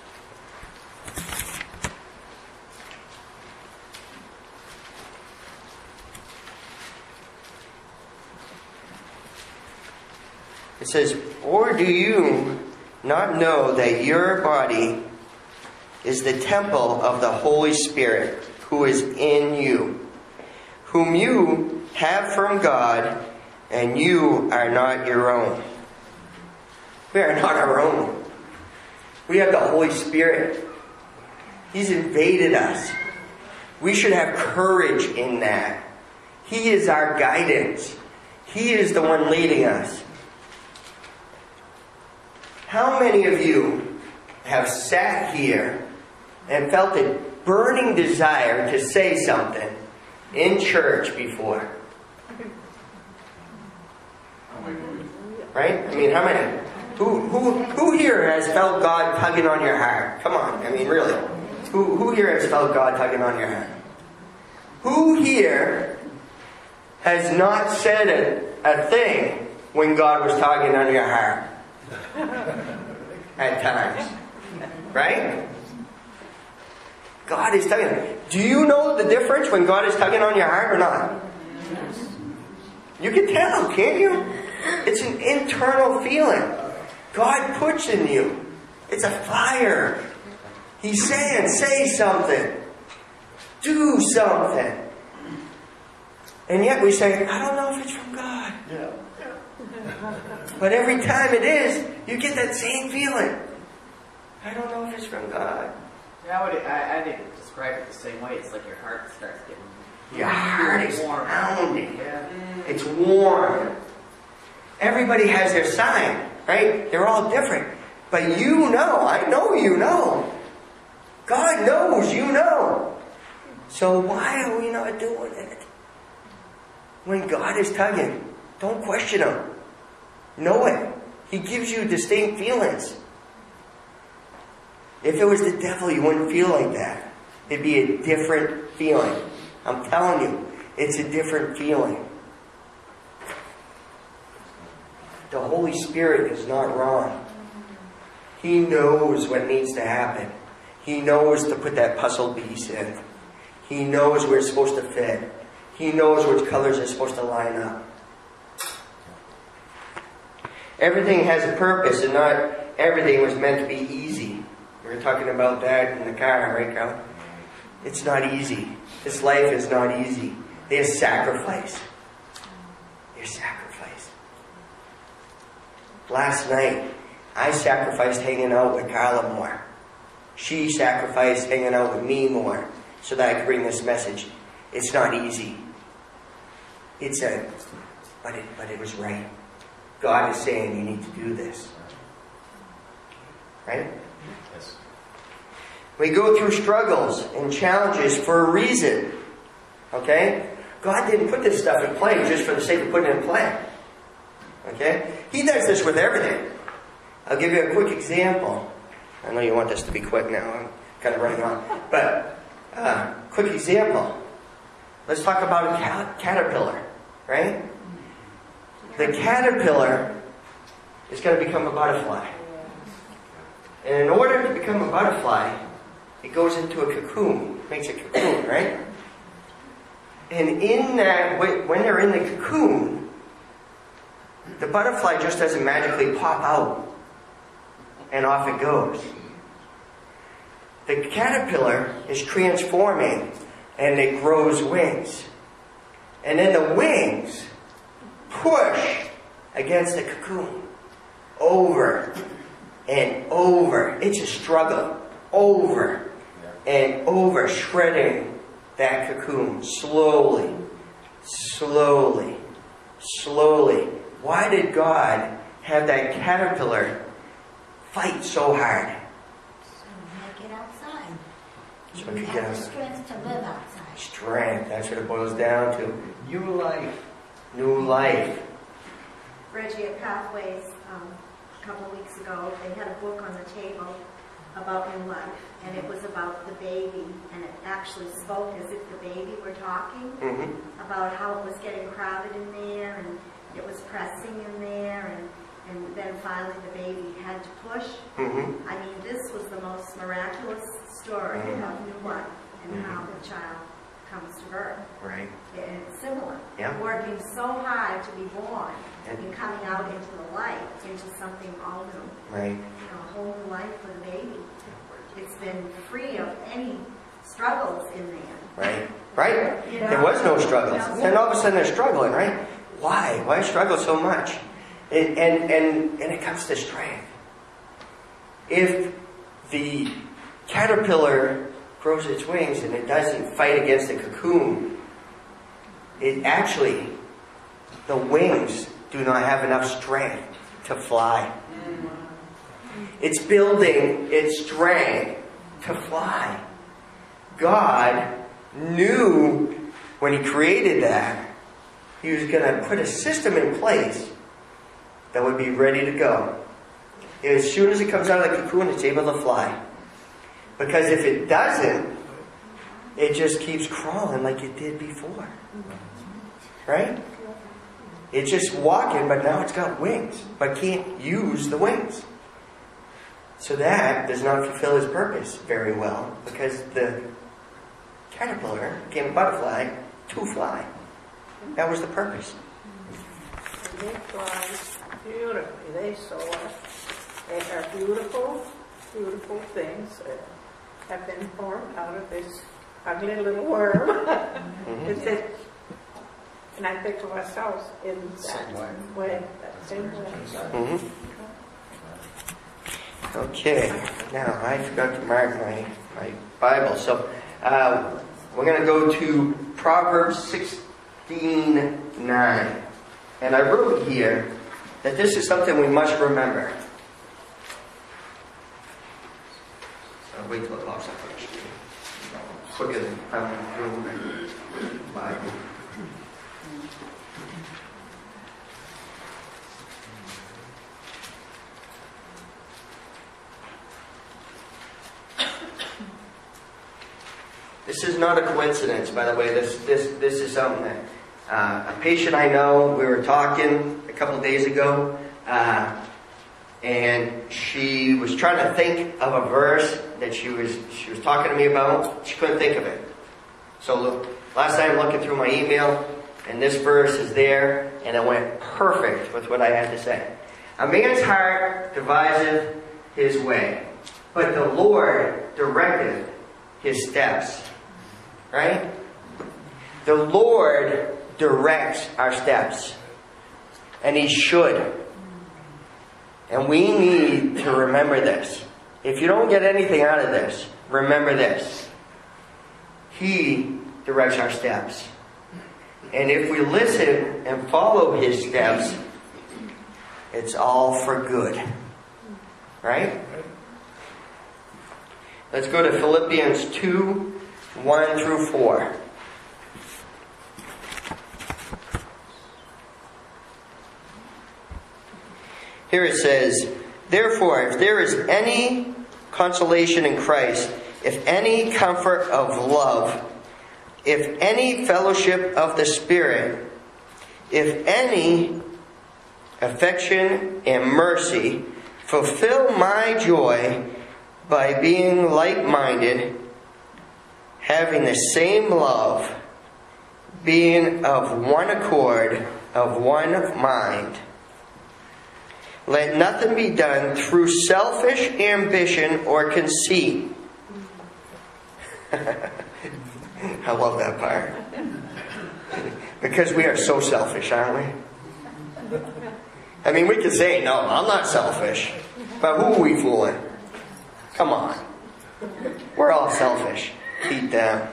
It says, "Or do you not know that your body is the temple of the Holy Spirit who is in you, whom you have from God, and you are not your own?" We are not our own. We have the Holy Spirit. He's invaded us. We should have courage in that. He is our guidance. He is the one leading us. How many of you have sat here and felt a burning desire to say something in church before? Right? I mean, how many? Who here has felt God tugging on your heart? Come on, I mean, really. Who here has felt God tugging on your heart? Who here has not said a thing when God was tugging on your heart? At times. Right? God is tugging. Do you know the difference when God is tugging on your heart or not? You can tell, can't you? It's an internal feeling God puts in you. It's a fire. He's saying, say something. Do something. And yet we say, I don't know if it's from God. Yeah. But every time it is, you get that same feeling. I don't know if it's from God. Yeah, I think it describe it the same way. It's like your heart starts getting Your heart is warm. pounding. Yeah. It's warm. Everybody has their sign, right? They're all different. But you know, I know you know. God knows you know. So why are we not doing it? When God is tugging, don't question Him. Know it. He gives you distinct feelings. If it was the devil, you wouldn't feel like that. It'd be a different feeling. I'm telling you, it's a different feeling. The Holy Spirit is not wrong. He knows what needs to happen. He knows to put that puzzle piece in. He knows where it's supposed to fit. He knows which colors are supposed to line up. Everything has a purpose, and not everything was meant to be easy. We were talking about that in the car, right, Carl? It's not easy. This life is not easy. There's sacrifice. There's sacrifice. Last night, I sacrificed hanging out with Carla more. She sacrificed hanging out with me more so that I could bring this message. It's not easy. but it was right. God is saying you need to do this. Right? Yes. We go through struggles and challenges for a reason. Okay? God didn't put this stuff in play just for the sake of putting it in play. Okay? He does this with everything. I'll give you a quick example. I know you want this to be quick now. I'm kind of running on. But, quick example. Let's talk about a caterpillar. Right? The caterpillar is going to become a butterfly. And in order to become a butterfly, it goes into a cocoon. Makes a cocoon, right? And in that, when they're in the cocoon, the butterfly just doesn't magically pop out and off it goes. The caterpillar is transforming and it grows wings. And then the wings push against the cocoon over and over. It's a struggle. Over and over, shredding that cocoon slowly, slowly, slowly. Why did God have that caterpillar fight so hard? So make it outside. So You it could have get the outside. strength to live outside. Strength, that's what it boils down to. New life. New life. Reggie at Pathways, a couple of weeks ago, they had a book on the table about new life, and it was about the baby, and it actually spoke as if the baby were talking about how it was getting crowded in there, and it was pressing in there, and then finally the baby had to push. I mean, this was the most miraculous story of new life and how the child comes to birth. Right. And it's similar. Yeah. Working so hard to be born and coming out into the light, into something all new. Right. You know, a whole new life for the baby. It's been free of any struggles in there. Right. Right? You know? There was no struggles. And all of a sudden they're struggling, right? Why? Why struggle so much? And it comes to strength. If the caterpillar grows its wings and it doesn't fight against the cocoon, it actually, the wings do not have enough strength to fly. It's building its strength to fly. God knew when He created that, He was going to put a system in place that would be ready to go. As soon as it comes out of the cocoon, it's able to fly. Because if it doesn't, it just keeps crawling like it did before. Right? It's just walking, but now it's got wings, but can't use the wings. So that does not fulfill its purpose very well, because the caterpillar became a butterfly to fly. That was the purpose. They fly beautifully. They soar. They are beautiful, beautiful things that have been formed out of this ugly little worm. It's it, and I think of ourselves in that way, that same way. Okay, now I forgot to mark my Bible. So we're going to go to Proverbs 16:9. And I wrote here that this is something we must remember. I'll wait till it pops up first. Quicker than I'm through my Bible. This is not a coincidence, by the way. This is something that a patient I know, we were talking a couple of days ago, and she was trying to think of a verse that she was talking to me about. She couldn't think of it. So look, last night I'm looking through my email, and this verse is there, and it went perfect with what I had to say. A man's heart deviseth his way, but the Lord directeth his steps. Right? The Lord directs our steps. And He should. And we need to remember this. If you don't get anything out of this, remember this. He directs our steps. And if we listen and follow His steps, it's all for good. Right? Let's go to Philippians 2, 1 through 4. Here it says, "Therefore, if there is any consolation in Christ, if any comfort of love, if any fellowship of the Spirit, if any affection and mercy, fulfill my joy by being like-minded, having the same love, being of one accord, of one mind. Let nothing be done through selfish ambition or conceit." I love that part. Because we are so selfish, aren't we? I mean, we could say, no, I'm not selfish. But who are we fooling? Come on. We're all selfish. Deep down.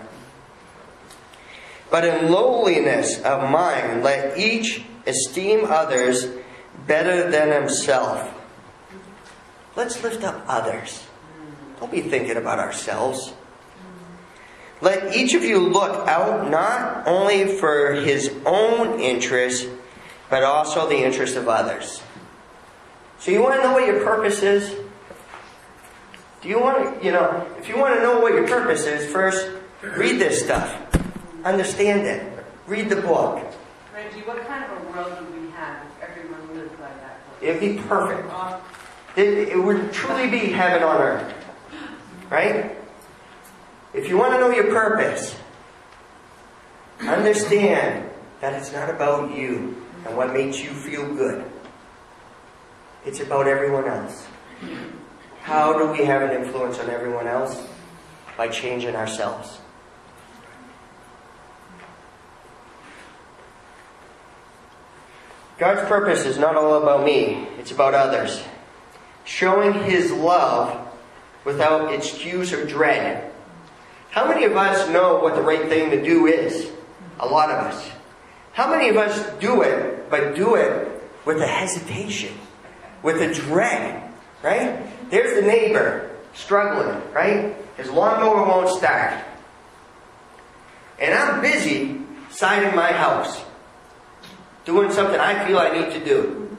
"But in lowliness of mind, let each esteem others better than himself." Let's lift up others. Don't be thinking about ourselves. "Let each of you look out not only for his own interest, but also the interest of others." So you want to know what your purpose is? Do you want to, if you want to know what your purpose is, first read this stuff. Understand it. Read the book. Reggie, what kind of a world would we have if everyone lived like that? It'd be perfect. It would truly be heaven on earth. Right? If you want to know your purpose, understand that it's not about you and what makes you feel good. It's about everyone else. How do we have an influence on everyone else? By changing ourselves. God's purpose is not all about me. It's about others. Showing His love without excuse or dread. How many of us know what the right thing to do is? A lot of us. How many of us do it, but do it with a hesitation, with a dread, right? There's the neighbor struggling, right? His lawnmower won't start. And I'm busy siding my house, doing something I feel I need to do.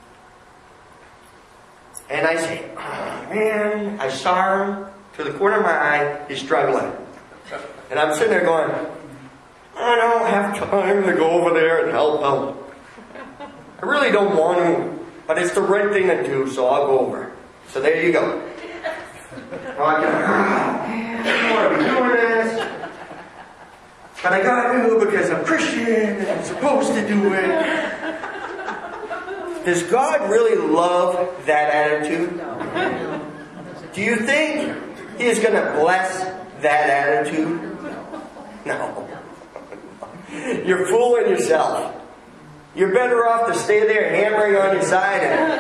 And I say, "Oh man," I saw him to the corner of my eye, he's struggling. And I'm sitting there going, "I don't have time to go over there and help him. I really don't want to, but it's the right thing to do, so I'll go over." So there you go. I don't want to be doing this, but I gotta do it because I'm Christian and I'm supposed to do it. Does God really love that attitude? No. Do you think He's going to bless that attitude? No. You're fooling yourself. You're better off to stay there hammering on your side.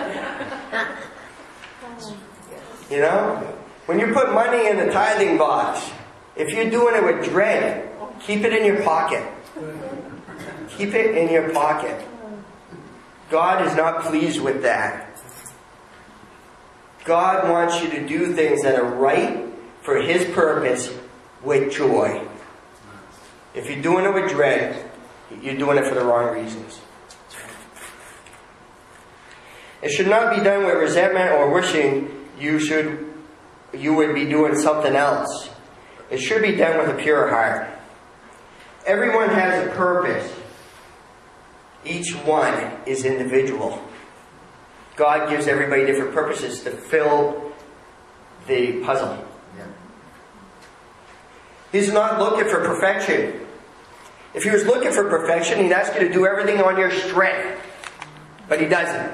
When you put money in the tithing box, if you're doing it with dread, keep it in your pocket. Keep it in your pocket. God is not pleased with that. God wants you to do things that are right for His purpose with joy. If you're doing it with dread, you're doing it for the wrong reasons. It should not be done with resentment or wishing you would be doing something else. It should be done with a pure heart. Everyone has a purpose. Each one is individual. God gives everybody different purposes to fill the puzzle. Yeah. He's not looking for perfection. If He was looking for perfection, He'd ask you to do everything on your strength. But He doesn't.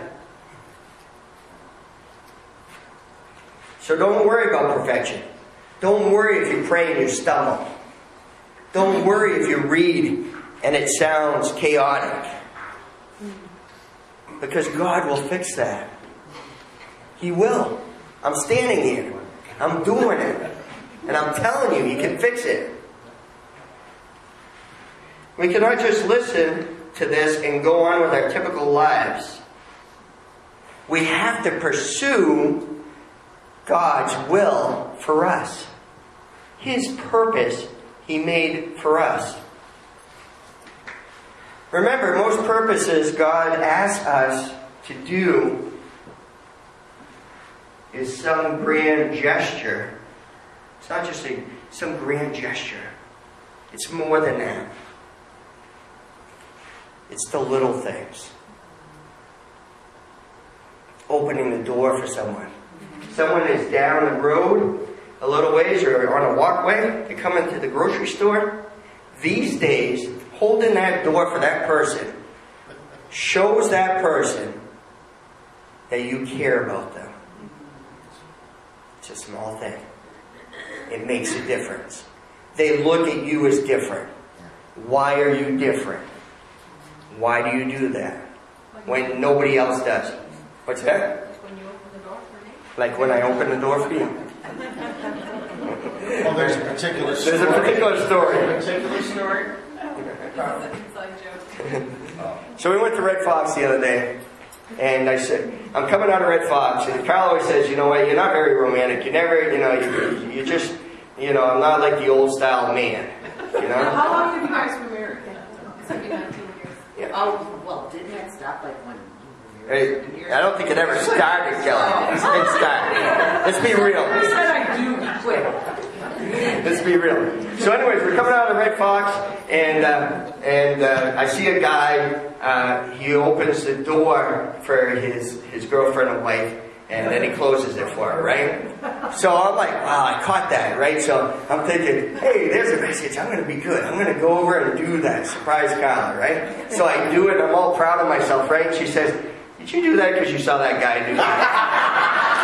So don't worry about perfection. Don't worry if you pray and you stumble. Don't worry if you read and it sounds chaotic. Because God will fix that. He will. I'm standing here. I'm doing it. And I'm telling you, He can fix it. We cannot just listen to this and go on with our typical lives. We have to pursue God's will for us. His purpose He made for us. Remember, most purposes God asks us to do is some grand gesture. It's not just some grand gesture. It's more than that. It's the little things. Opening the door for someone. Someone is down the road a little ways or on a walkway. They come into the grocery store. These days, holding that door for that person shows that person that you care about them. It's a small thing. It makes a difference. They look at you as different. Why are you different? Why do you do that when nobody else does? What's that? When you open the door for me. Like when I open the door for you. Well, there's a particular story. There's a particular story. A particular story? Inside joke. So we went to Red Fox the other day, and I said, I'm coming out of Red Fox, and Carl always says, you know what, you're not very romantic. You never, you just, I'm not like the old style man, How long have you guys been married? It's like 19 years. Yeah. Oh, well, didn't that stop like when I don't think it ever started, Kelly. It's been started. Let's be real. I said I do, we quit. Let's be real. So anyways, we're coming out of Red Fox, and I see a guy, he opens the door for his girlfriend and wife, and then he closes it for her, right? So I'm like, wow, I caught that, right? So I'm thinking, hey, there's a message. I'm going to be good. I'm going to go over and do that. Surprise Carla, right? So I do it. I'm all proud of myself, right? And she says, did you do that because you saw that guy do that?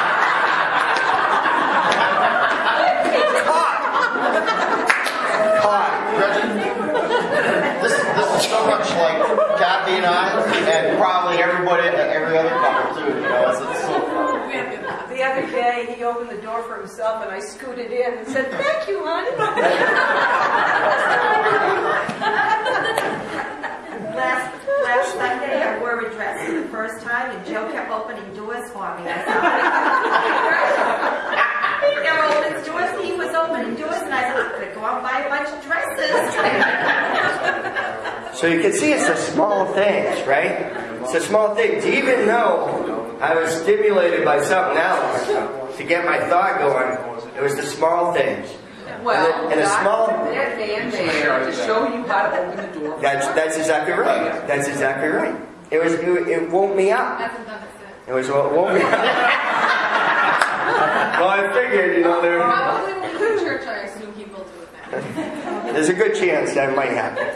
This is so much like Kathy and I, and probably every other couple too. It's so fun. The other day, he opened the door for himself, and I scooted in and said, "Thank you, honey." Last Sunday, I wore a dress for the first time, and Joe kept opening doors for me. I thought, he never opens doors. He was opening doors, and I thought, I'm going to go out and buy a bunch of dresses. So you can see it's the small things, right? It's the small things. Even though I was stimulated by something else to get my thought going, it was the small things. Well, and a small. That man there to show you how to open the door. That's exactly right. That's exactly right. It woke me up. Hasn't done it since. It was what woke me up. Well, I figured, there. Probably when we go to church, I assume people do it now. There's a good chance that might happen.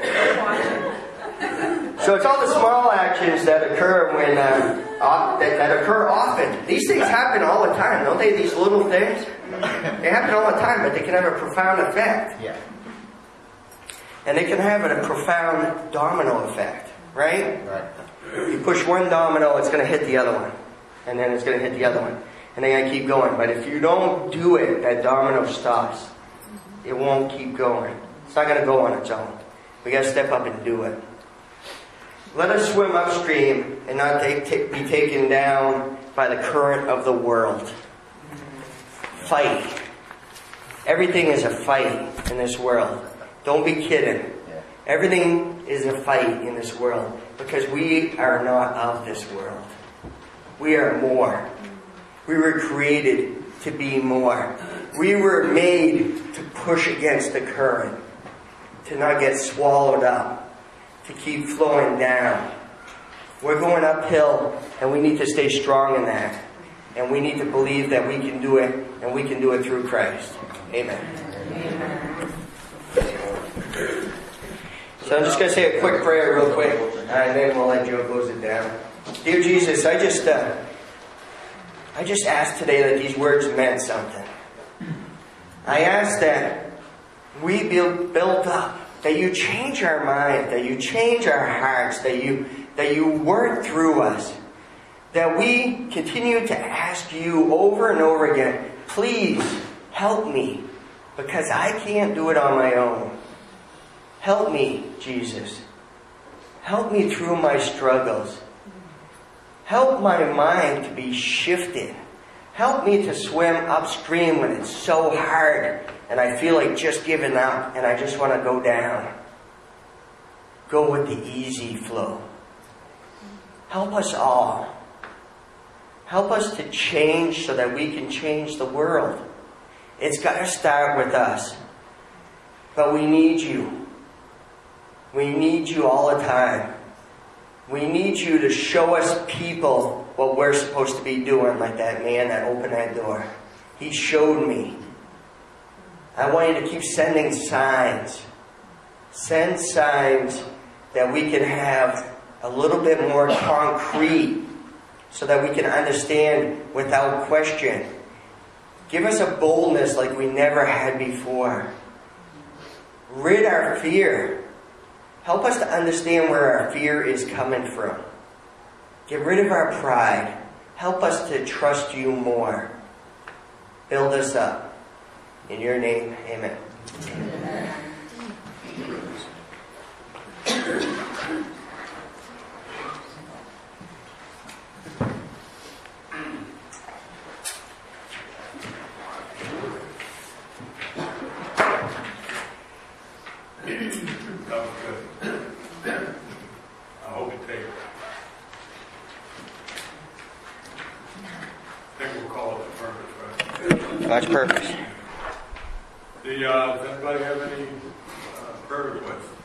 So it's all the small actions that occur when that occur often. These things happen all the time, don't they? These little things, they happen all the time, but they can have a profound effect. Yeah. And they can have a profound domino effect, right? Right. You push one domino, it's going to hit the other one, and then it's going to hit the other one, and they're going to keep going. But if you don't do it, that domino stops. It won't keep going. It's not going to go on its own. We got to step up and do it. Let us swim upstream and not be taken down by the current of the world. Fight. Everything is a fight in this world. Don't be kidding. Everything is a fight in this world because we are not of this world. We are more. We were created to be more. We were made to push against the current, to not get swallowed up, to keep flowing down. We're going uphill, and we need to stay strong in that. And we need to believe that we can do it, and we can do it through Christ. Amen. Amen. So I'm just going to say a quick prayer real quick, and then we'll let Joe close it down. Dear Jesus, I just ask today that these words meant something. I ask that we be built up, that you change our mind, that you change our hearts, that you work through us, that we continue to ask you over and over again, please help me, because I can't do it on my own. Help me, Jesus. Help me through my struggles. Help my mind to be shifted. Help me to swim upstream when it's so hard and I feel like just giving up and I just want to go down. Go with the easy flow. Help us all. Help us to change so that we can change the world. It's got to start with us. But we need you. We need you all the time. We need you to show us people what we're supposed to be doing, like that man that opened that door. He showed me. I want you to keep sending signs. Send signs that we can have a little bit more concrete so that we can understand without question. Give us a boldness like we never had before. Rid our fear. Help us to understand where our fear is coming from. Get rid of our pride. Help us to trust you more. Build us up. In your name, amen. That was good. I hope you take it. I think we'll call it the purpose, right? God's purpose. Does anybody have any prayer requests?